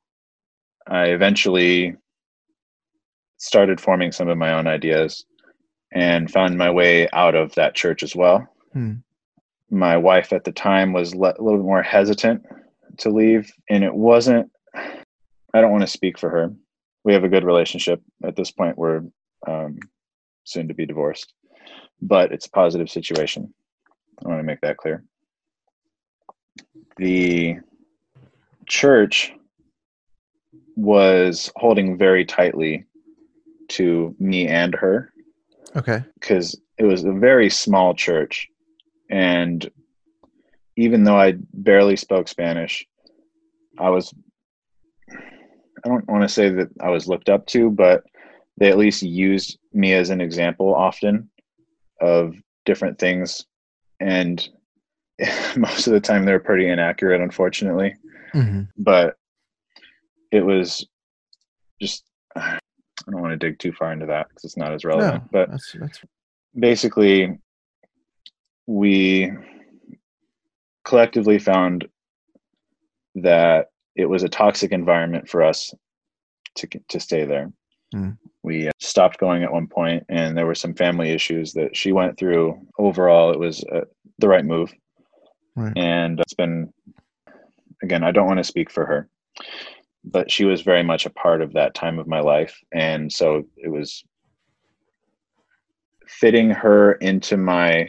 I eventually started forming some of my own ideas and found my way out of that church as well. Hmm. My wife at the time was le- a little bit more hesitant to leave, and it wasn't, I don't want to speak for her. We have a good relationship. At this point, we're um, soon to be divorced, but it's a positive situation. I want to make that clear. The church was holding very tightly to me and her.
Okay. Because
it was a very small church. And even though I barely spoke Spanish, I was, I don't want to say that I was looked up to, but they at least used me as an example often of different things. And most of the time they're pretty inaccurate, unfortunately. Mm-hmm. But it was just, I don't want to dig too far into that because it's not as relevant. No, but that's, that's... basically, we collectively found that it was a toxic environment for us to to stay there. Mm. We stopped going at one point, and there were some family issues that she went through. Overall, it was uh, the right move. Right. And it's been, again, I don't want to speak for her, but she was very much a part of that time of my life. And so it was fitting her into my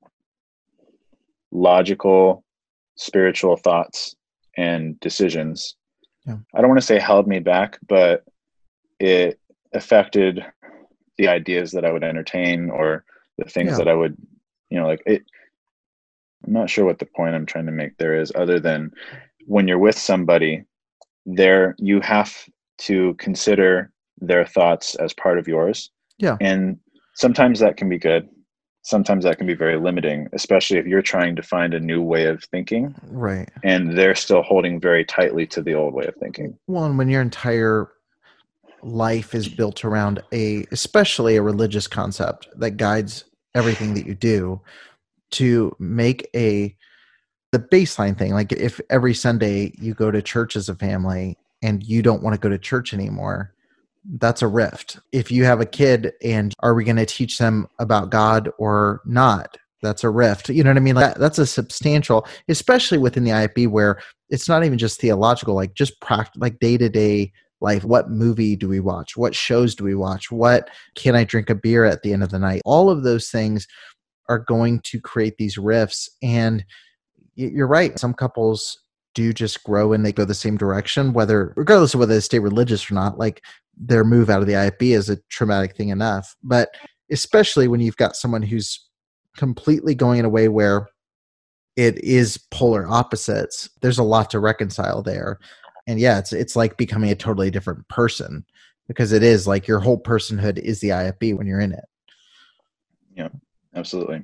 logical, spiritual thoughts and decisions. Yeah. I don't want to say held me back, but it affected the ideas that I would entertain or the things yeah. that I would, you know, like it. I'm not sure what the point I'm trying to make there is, other than when you're with somebody there, you have to consider their thoughts as part of yours.
Yeah.
And sometimes that can be good. Sometimes that can be very limiting, especially if you're trying to find a new way of thinking.
Right.
And they're still holding very tightly to the old way of thinking.
Well, and when your entire life is built around a, especially a religious concept that guides everything that you do, to make a, the baseline thing, like if every Sunday you go to church as a family and you don't want to go to church anymore, that's a rift. If you have a kid and are we going to teach them about God or not? That's a rift. You know what I mean? Like that's a substantial, especially within the I F B where it's not even just theological, like just practice, like day-to-day life. What movie do we watch? What shows do we watch? What can I drink a beer at the end of the night? All of those things are going to create these rifts. And you're right. Some couples do just grow and they go the same direction, whether, regardless of whether they stay religious or not. Like, their move out of the I F B is a traumatic thing enough. But especially when you've got someone who's completely going in a way where it is polar opposites, there's a lot to reconcile there. And yeah, it's it's like becoming a totally different person, because it is like your whole personhood is the I F B when you're in it.
Yeah, absolutely.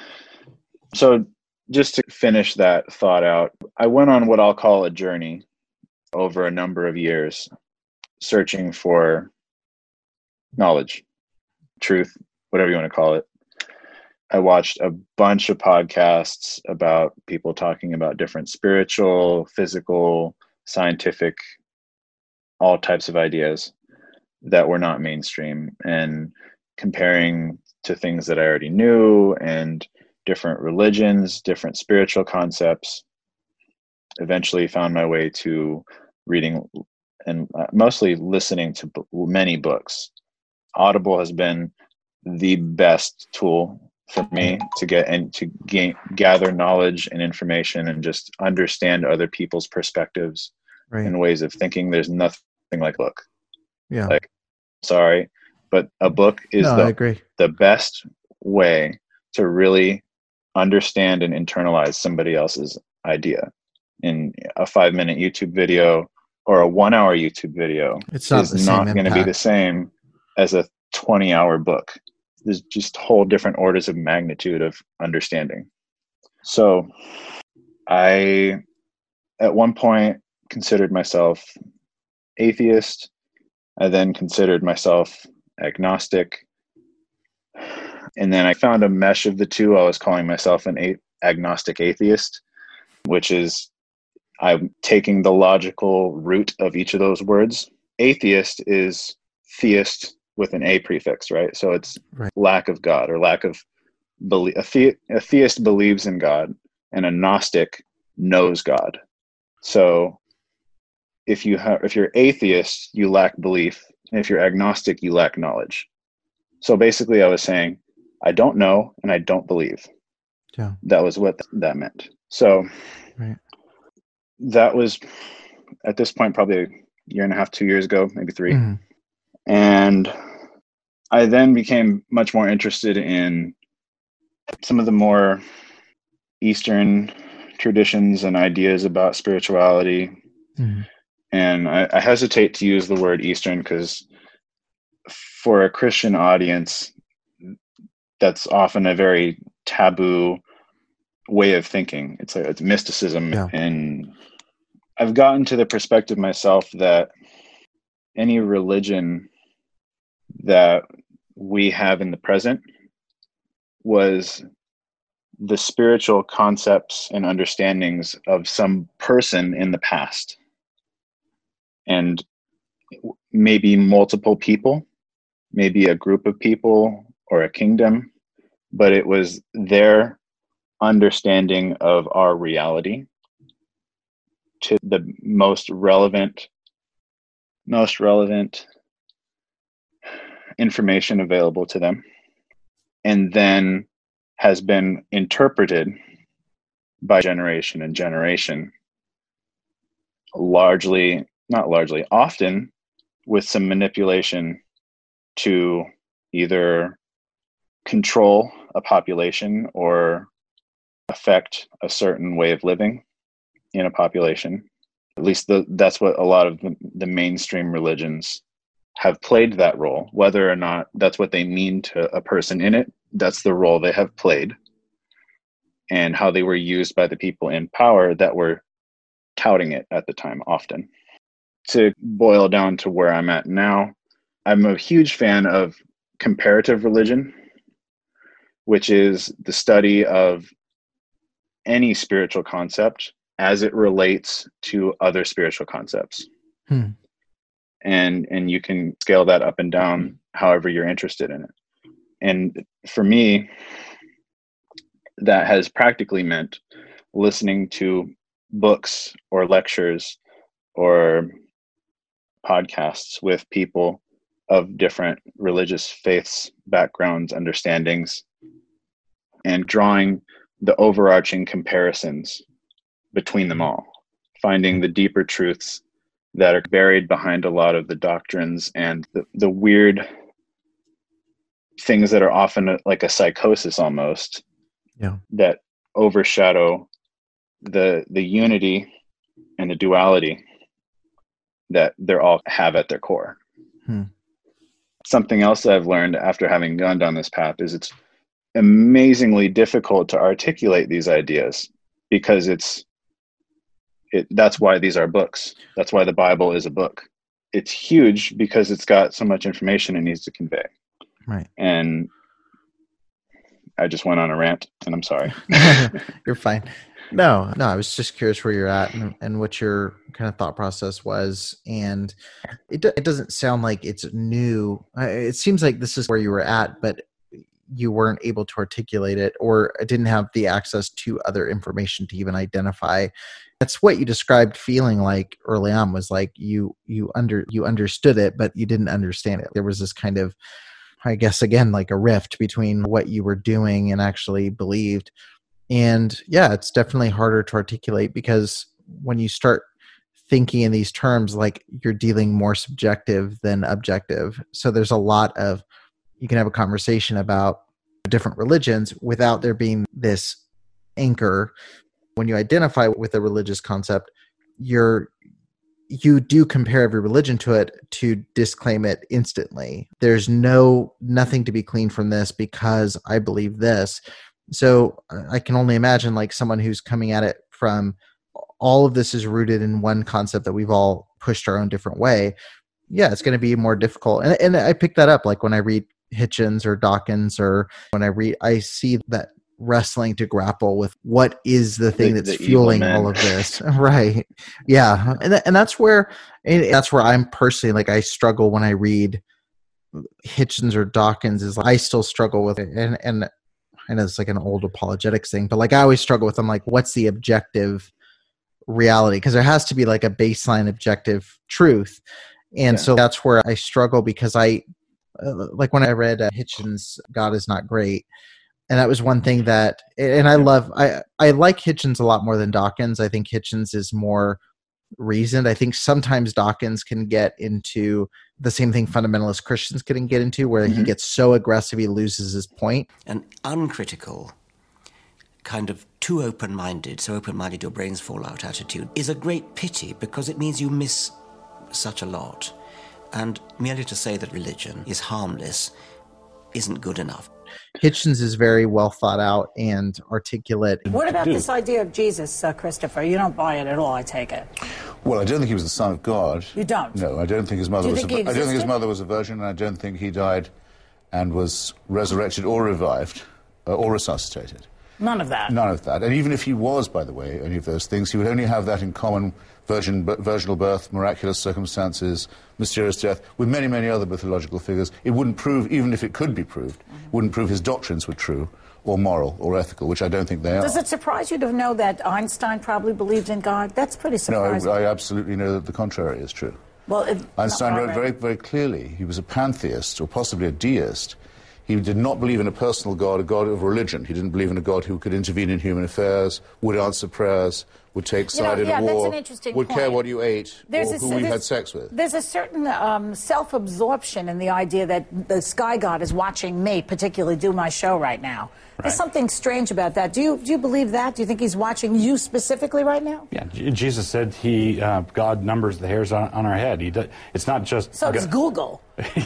So just to finish that thought out, I went on what I'll call a journey over a number of years, searching for knowledge, truth, whatever you want to call it. I watched a bunch of podcasts about people talking about different spiritual, physical, scientific, all types of ideas that were not mainstream, and comparing to things that I already knew and different religions, different spiritual concepts. Eventually found my way to reading and mostly listening to many books. Audible has been the best tool for me to get and to gain, gather knowledge and information and just understand other people's perspectives right. and ways of thinking. There's nothing like a book.
Yeah.
Like, sorry, but a book is
no,
the,
I agree.
the best way to really understand and internalize somebody else's idea. In a five minute YouTube video or a one hour YouTube video
it's not
is not going to be the same as a twenty hour book. There's just whole different orders of magnitude of understanding. So I, at one point, considered myself atheist. I then considered myself agnostic. And then I found a mesh of the two. I was calling myself an a- agnostic atheist, which is I'm taking the logical root of each of those words. Atheist is theist with an A prefix, right? So it's right. lack of God or lack of belief. A, the- a theist believes in God, and a Gnostic knows God. So if you have, if you're atheist, you lack belief, and if you're agnostic, you lack knowledge. So basically, I was saying, I don't know and I don't believe.
Yeah,
that was what that meant. So
right.
that was at this point probably a year and a half, two years ago, maybe three.
Mm-hmm.
And I then became much more interested in some of the more Eastern traditions and ideas about spirituality.
Mm-hmm.
And I, I hesitate to use the word Eastern because for a Christian audience, that's often a very taboo way of thinking. It's like it's mysticism.
Yeah.
And I've gotten to the perspective myself that any religion that we have in the present was the spiritual concepts and understandings of some person in the past, and maybe multiple people, maybe a group of people or a kingdom, but it was their understanding of our reality to the most relevant, most relevant information available to them, and then has been interpreted by generation and generation, largely, not largely, often with some manipulation to either control a population or affect a certain way of living in a population. At least the, that's what a lot of the, the mainstream religions have played that role. Whether or not that's what they mean to a person in it, that's the role they have played, and how they were used by the people in power that were touting it at the time often. To boil down to where I'm at now, I'm a huge fan of comparative religion, which is the study of any spiritual concept as it relates to other spiritual concepts.
Hmm.
And and you can scale that up and down however you're interested in it. And for me, that has practically meant listening to books or lectures or podcasts with people of different religious faiths, backgrounds, understandings, and drawing the overarching comparisons between them all, finding the deeper truths that are buried behind a lot of the doctrines and the, the weird things that are often a, like a psychosis almost,
yeah,
that overshadow the the unity and the duality that they're all have at their core.
Hmm.
Something else that I've learned after having gone down this path is it's amazingly difficult to articulate these ideas, because it's it that's why these are books. That's why the Bible is a book. It's huge because it's got so much information it needs to convey.
Right.
And I just went on a rant, and I'm sorry.
You're fine. No, no, I was just curious where you're at and, and what your kind of thought process was. And it, it doesn't sound like it's new. It seems like this is where you were at, but you weren't able to articulate it or didn't have the access to other information to even identify. That's what you described feeling like early on, was like you you under you understood it, but you didn't understand it. There was this kind of, I guess, again, like a rift between what you were doing and actually believed. And yeah, it's definitely harder to articulate, because when you start thinking in these terms, like you're dealing more subjective than objective. So there's a lot of, you can have a conversation about different religions without there being this anchor. When you identify with a religious concept, you're you do compare every religion to it to disclaim it instantly. There's no nothing to be gleaned from this because I believe this. So I can only imagine, like, someone who's coming at it from all of this is rooted in one concept that we've all pushed our own different way. Yeah, it's going to be more difficult. And, and I pick that up, like when I read Hitchens or Dawkins, or when I read, I see that wrestling to grapple with what is the thing
The-
that's
the
fueling
evil men.
all of this. Right. Yeah. And, th- and that's where, and that's where I'm personally, like, I struggle when I read Hitchens or Dawkins, is I still struggle with it. And, and I know it's like an old apologetics thing, but like I always struggle with them, like, what's the objective reality? Because there has to be like a baseline objective truth. And
Yeah.
so that's where I struggle, because I, uh, like when I read uh, Hitchens' God is Not Great, and that was one thing that, and I love, I, I like Hitchens a lot more than Dawkins. I think Hitchens is more reasoned. I think sometimes Dawkins can get into the same thing fundamentalist Christians can get into, where he
Mhm.
gets so aggressive he loses his point.
An uncritical, kind of too open-minded, so open-minded your brains fall out attitude is a great pity, because it means you miss such a lot. And merely to say that religion is harmless isn't good enough.
Hitchens is very well thought out and articulate.
What about this idea of Jesus, uh, Christopher? You don't buy it at all, I take it.
Well, I don't think he was the son of God.
You don't?
No, I don't think his mother
Do you
was.
think
a,
he
I don't think his
existed?
mother was a virgin, and I don't think he died and was resurrected or revived uh, or resuscitated.
None of that.
None of that. And even if he was, by the way, any of those things, he would only have that in common: virgin, b- virginal birth, miraculous circumstances, mysterious death, with many, many other mythological figures. It wouldn't prove, even if it could be proved,
Mm-hmm.
wouldn't prove his doctrines were true or moral or ethical, which I don't think they are.
Does it surprise you to know that Einstein probably believed in God? That's pretty
No, I,
surprising.
I absolutely know that the contrary is true.
well, it,
Einstein
not
wrote very,
already.
very clearly he was a pantheist, or possibly a deist. He did not believe in a personal God, a God of religion. He didn't believe in a God who could intervene in human affairs, would answer prayers, would take
You know,
side in
yeah,
a
that's
war,
an interesting
would care
point.
what you ate,
There's
or
a-
who you
there's-
had sex with.
There's a certain um, self-absorption in the idea that the sky god is watching me, particularly do my show right now. There's something strange about that. Do you do you believe that? Do you think he's watching you specifically right now?
Yeah, J- Jesus said he, uh, God numbers the hairs on, on our head. He does, it's not just.
So it's Google.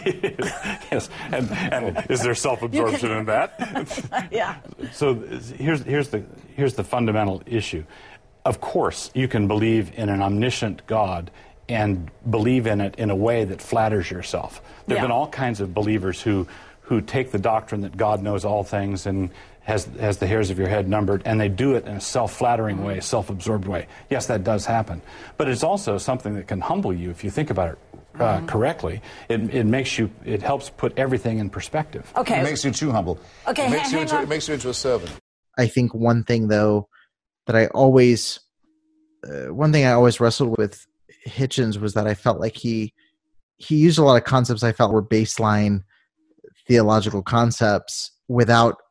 Yes, and, and is there self-absorption in that?
Yeah.
So here's here's the here's the fundamental issue. Of course, you can believe in an omniscient God and believe in it in a way that flatters yourself. There have
Yeah.
been all kinds of believers who who take the doctrine that God knows all things and has has the hairs of your head numbered, and they do it in a self-flattering way, a self-absorbed way. Yes, that does happen, but it's also something that can humble you if you think about it uh, correctly. It it makes you it helps put everything in perspective.
Okay.
It makes you too humble.
Okay,
it makes,
hang-
you
hang
into,
on.
it makes you into a servant.
I think one thing, though, that I always, uh, one thing I always wrestled with Hitchens was that I felt like he, he used a lot of concepts I felt were baseline theological concepts without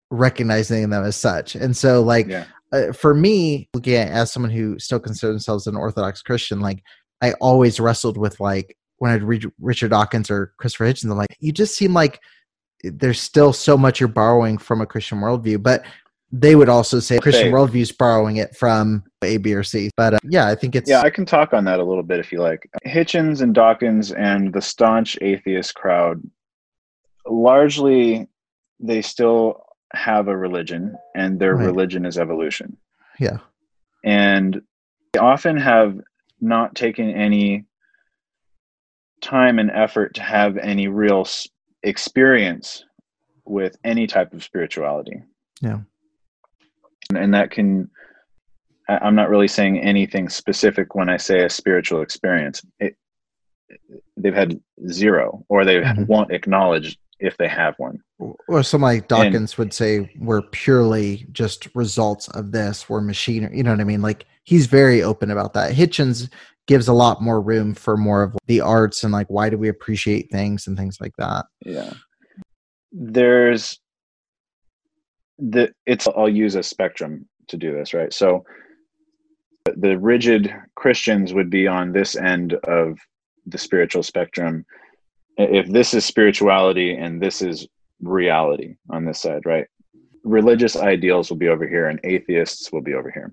recognizing them as such. And so like,
Yeah.
uh, for me, looking at as someone who still considers themselves an Orthodox Christian, like I always wrestled with like, when I'd read Richard Dawkins or Christopher Hitchens, I'm like, you just seem like there's still so much you're borrowing from a Christian worldview, but they would also say Christian
Faith.
worldview is borrowing it from A, B, or C. But uh, yeah, I think it's...
Yeah, I can talk on that a little bit if you like. Hitchens and Dawkins and the staunch atheist crowd, largely they still have a religion, and their
Right.
religion is evolution.
Yeah.
And they often have not taken any time and effort to have any real s- experience with any type of spirituality.
Yeah.
And, and that can, I- I'm not really saying anything specific when I say a spiritual experience. It, they've had zero, or they
Mhm.
won't acknowledge if they have one.
Or some like Dawkins would say we're purely just results of this, we're machinery, you know what I mean? Like he's very open about that. Hitchens gives a lot more room for more of the arts and like why do we appreciate things and things like that.
Yeah. There's the it's I'll use a spectrum to do this, right? So the rigid Christians would be on this end of the spiritual spectrum. If this is spirituality and this is reality on this side, right? Religious ideals will be over here and atheists will be over here.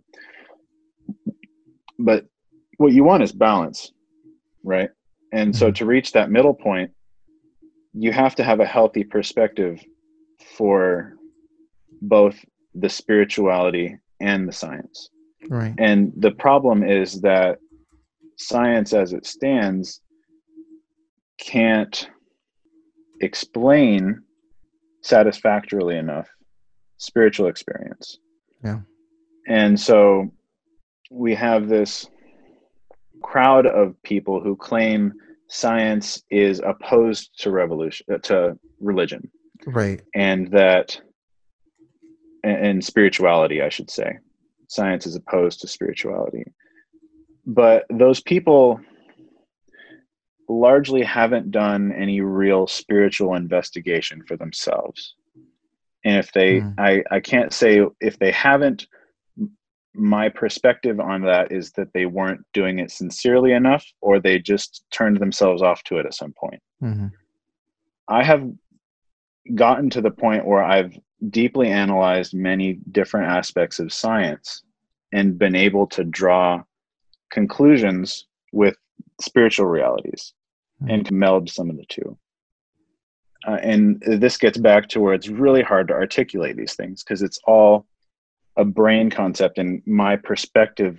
But what you want is balance, right? And so to reach that middle point, you have to have a healthy perspective for both the spirituality and the science.
Right.
And the problem is that science as it stands can't explain satisfactorily enough spiritual experience.
Yeah.
And so we have this crowd of people who claim science is opposed to revolution, to religion.
Right.
And that, and spirituality, I should say. Science is opposed to spirituality. But those people largely haven't done any real spiritual investigation for themselves. And if they, mm. I, I can't say if they haven't, my perspective on that is that they weren't doing it sincerely enough, or they just turned themselves off to it at some point.
Mm-hmm.
I have gotten to the point where I've deeply analyzed many different aspects of science and been able to draw conclusions with spiritual realities mm-hmm. and to meld some of the two. Uh, and this gets back to where it's really hard to articulate these things because it's all a brain concept, and my perspective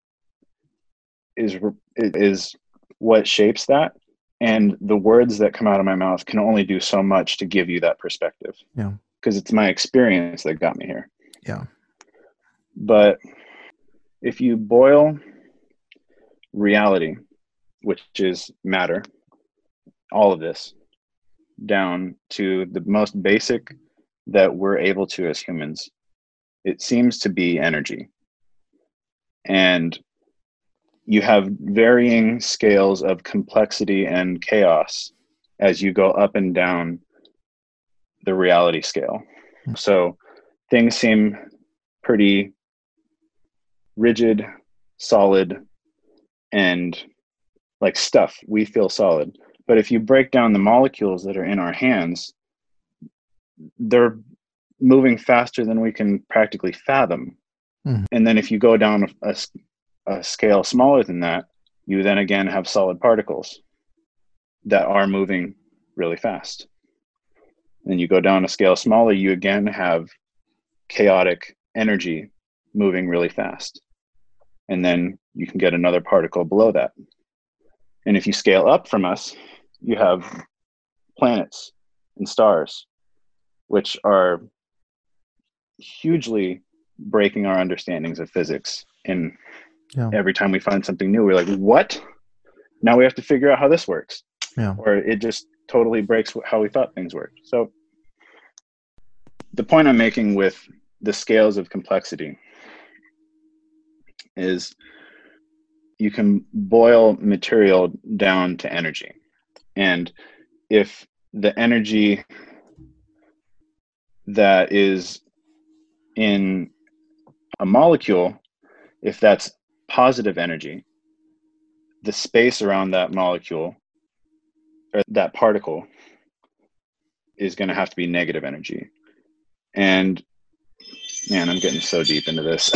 is is what shapes that. And the words that come out of my mouth can only do so much to give you that perspective.
Yeah.
Because it's my experience that got me here.
Yeah.
But if you boil reality, which is matter, all of this, down to the most basic that we're able to as humans, it seems to be energy. And you have varying scales of complexity and chaos as you go up and down the reality scale. So things seem pretty rigid, solid, and like stuff. We feel solid. But if you break down the molecules that are in our hands, they're moving faster than we can practically fathom. Mm-hmm. And then if you go down a, a, a scale smaller than that, you then again have solid particles that are moving really fast. And you go down a scale smaller, you again have chaotic energy moving really fast. And then you can get another particle below that. And if you scale up from us, you have planets and stars, which are hugely breaking our understandings of physics. And yeah. every time we find something new, we're like, what? Now we have to figure out how this works.
Yeah.
Or it just totally breaks how we thought things worked. So the point I'm making with the scales of complexity is you can boil material down to energy. And if the energy that is in a molecule, if that's positive energy, the space around that molecule or that particle is going to have to be negative energy. And man, I'm getting so deep into this.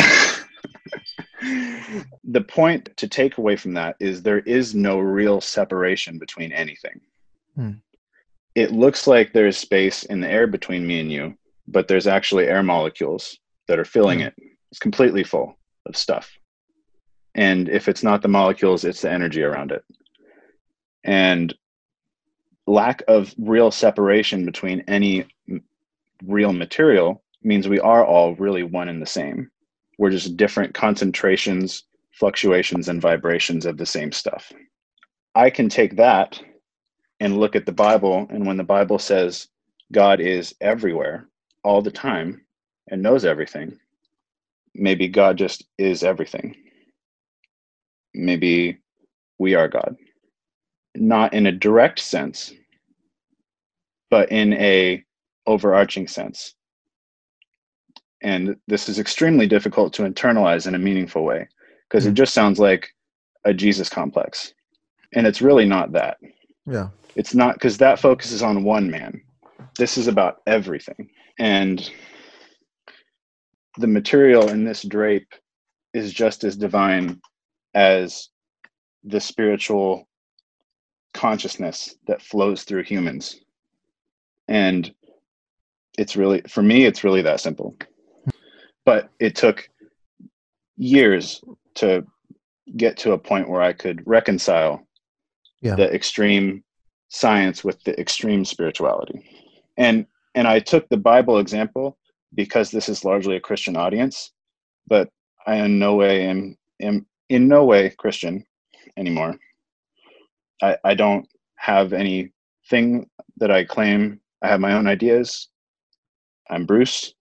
The point to take away from that is there is no real separation between anything. Hmm. It looks like there's space in the air between me and you, but there's actually air molecules that are filling hmm. it. It's completely full of stuff. And if it's not the molecules, it's the energy around it. And lack of real separation between any m- real material means we are all really one and the same. We're just different concentrations, fluctuations, and vibrations of the same stuff. I can take that and look at the Bible, and when the Bible says God is everywhere all the time and knows everything, maybe God just is everything. Maybe we are God. Not in a direct sense, but in a overarching sense. And this is extremely difficult to internalize in a meaningful way, because it just sounds like a Jesus complex. And it's really not that.
Yeah.
It's not, because that focuses on one man. This is about everything. And the material in this drape is just as divine as the spiritual consciousness that flows through humans. And it's really, for me, it's really that simple. But it took years to get to a point where I could reconcile yeah. the extreme science with the extreme spirituality. And and I took the Bible example because this is largely a Christian audience, but I in no way am, am in no way Christian anymore. I, I don't have anything that I claim. I have my own ideas. I'm Bruce.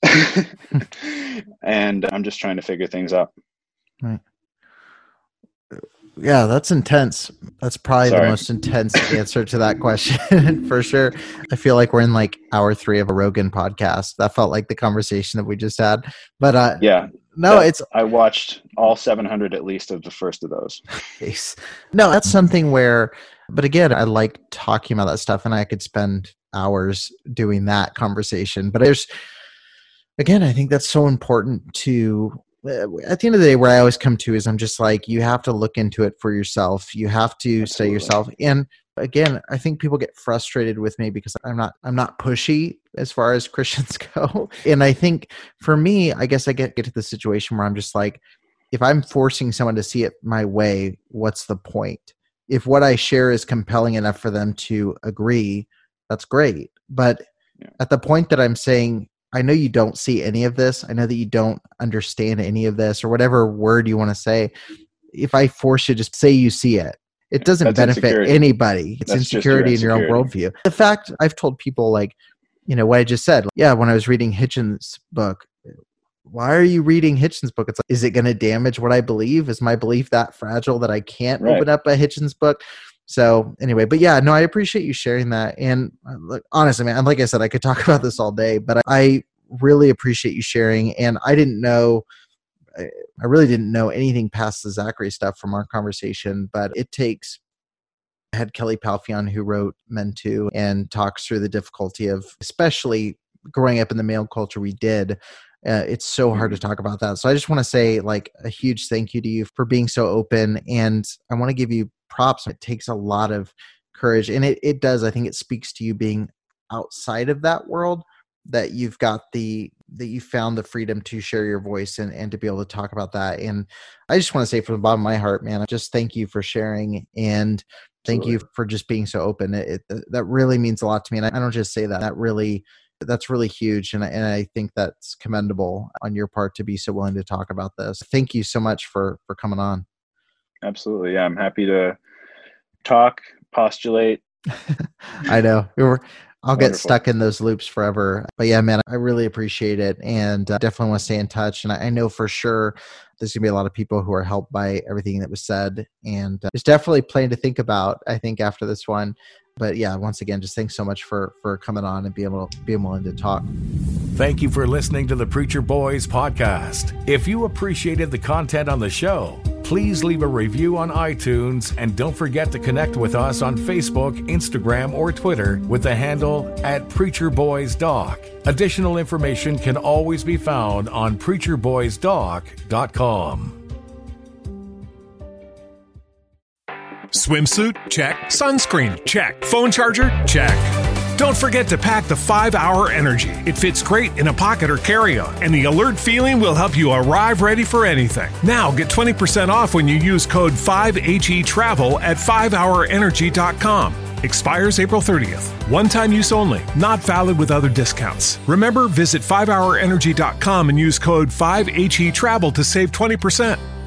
And I'm just trying to figure things out.
Right. Yeah, that's intense. That's probably
Sorry.
the most intense answer to that question for sure. I feel like we're in like hour three of a Rogan podcast. That felt like the conversation that we just had. But uh,
yeah,
no, it's.
I watched all seven hundred at least of the first of those.
No, that's something where, but again, I like talking about that stuff, and I could spend hours doing that conversation. But there's, again, I think that's so important to. At the end of the day, where I always come to is I'm just like, you have to look into it for yourself. You have to study yourself. And again, I think people get frustrated with me because I'm not, I'm not pushy as far as Christians go. And I think for me, I guess I get, get to the situation where I'm just like, if I'm forcing someone to see it my way, what's the point? If what I share is compelling enough for them to agree, that's great. But yeah. at the point that I'm saying, I know you don't see any of this. I know that you don't understand any of this, or whatever word you want to say. If I force you to just say you see it, it doesn't That's benefit insecurity. anybody. It's That's insecurity in your own worldview. The fact I've told people, like, you know, what I just said. Yeah, when I was reading Hitchens' book, why are you reading Hitchens' book? It's like, is it going to damage what I believe? Is my belief that fragile that I can't right. open up a Hitchens' book? So anyway, but yeah, no, I appreciate you sharing that. And look, honestly, man, like I said, I could talk about this all day, but I really appreciate you sharing. And I didn't know, I really didn't know anything past the Zachary stuff from our conversation, but it takes, I had Kelly Palfion, who wrote Men Too and talks through the difficulty of, especially growing up in the male culture we did. Uh, it's so hard to talk about that. So I just want to say, like, a huge thank you to you for being so open. And I want to give you props. It takes a lot of courage, and it, it does. I think it speaks to you being outside of that world, that you've got the, that you found the freedom to share your voice and, and to be able to talk about that. And I just want to say from the bottom of my heart, man, just thank you for sharing, and thank Absolutely. you for just being so open. It, it, that really means a lot to me. And I don't just say that, that really, that's really huge. And, and I think that's commendable on your part to be so willing to talk about this. Thank you so much for, for coming on.
Absolutely. Yeah. I'm happy to talk, postulate.
I know. We were, I'll Wonderful. get stuck in those loops forever. But yeah, man, I really appreciate it, and uh, definitely want to stay in touch. And I, I know for sure there's going to be a lot of people who are helped by everything that was said. And uh, there's definitely plenty to think about, I think, after this one. But yeah, once again, just thanks so much for, for coming on and being able, being willing to talk.
Thank you for listening to the Preacher Boys podcast. If you appreciated the content on the show, please leave a review on iTunes and don't forget to connect with us on Facebook, Instagram, or Twitter with the handle at Preacher Boys Doc. Additional information can always be found on preacher boys doc dot com.
Swimsuit? Check. Sunscreen? Check. Phone charger? Check. Don't forget to pack the five hour Energy. It fits great in a pocket or carry-on, and the alert feeling will help you arrive ready for anything. Now get twenty percent off when you use code five H E Travel at five hour energy dot com. Expires April thirtieth. One-time use only. Not valid with other discounts. Remember, visit five hour energy dot com and use code five H E Travel to save twenty percent.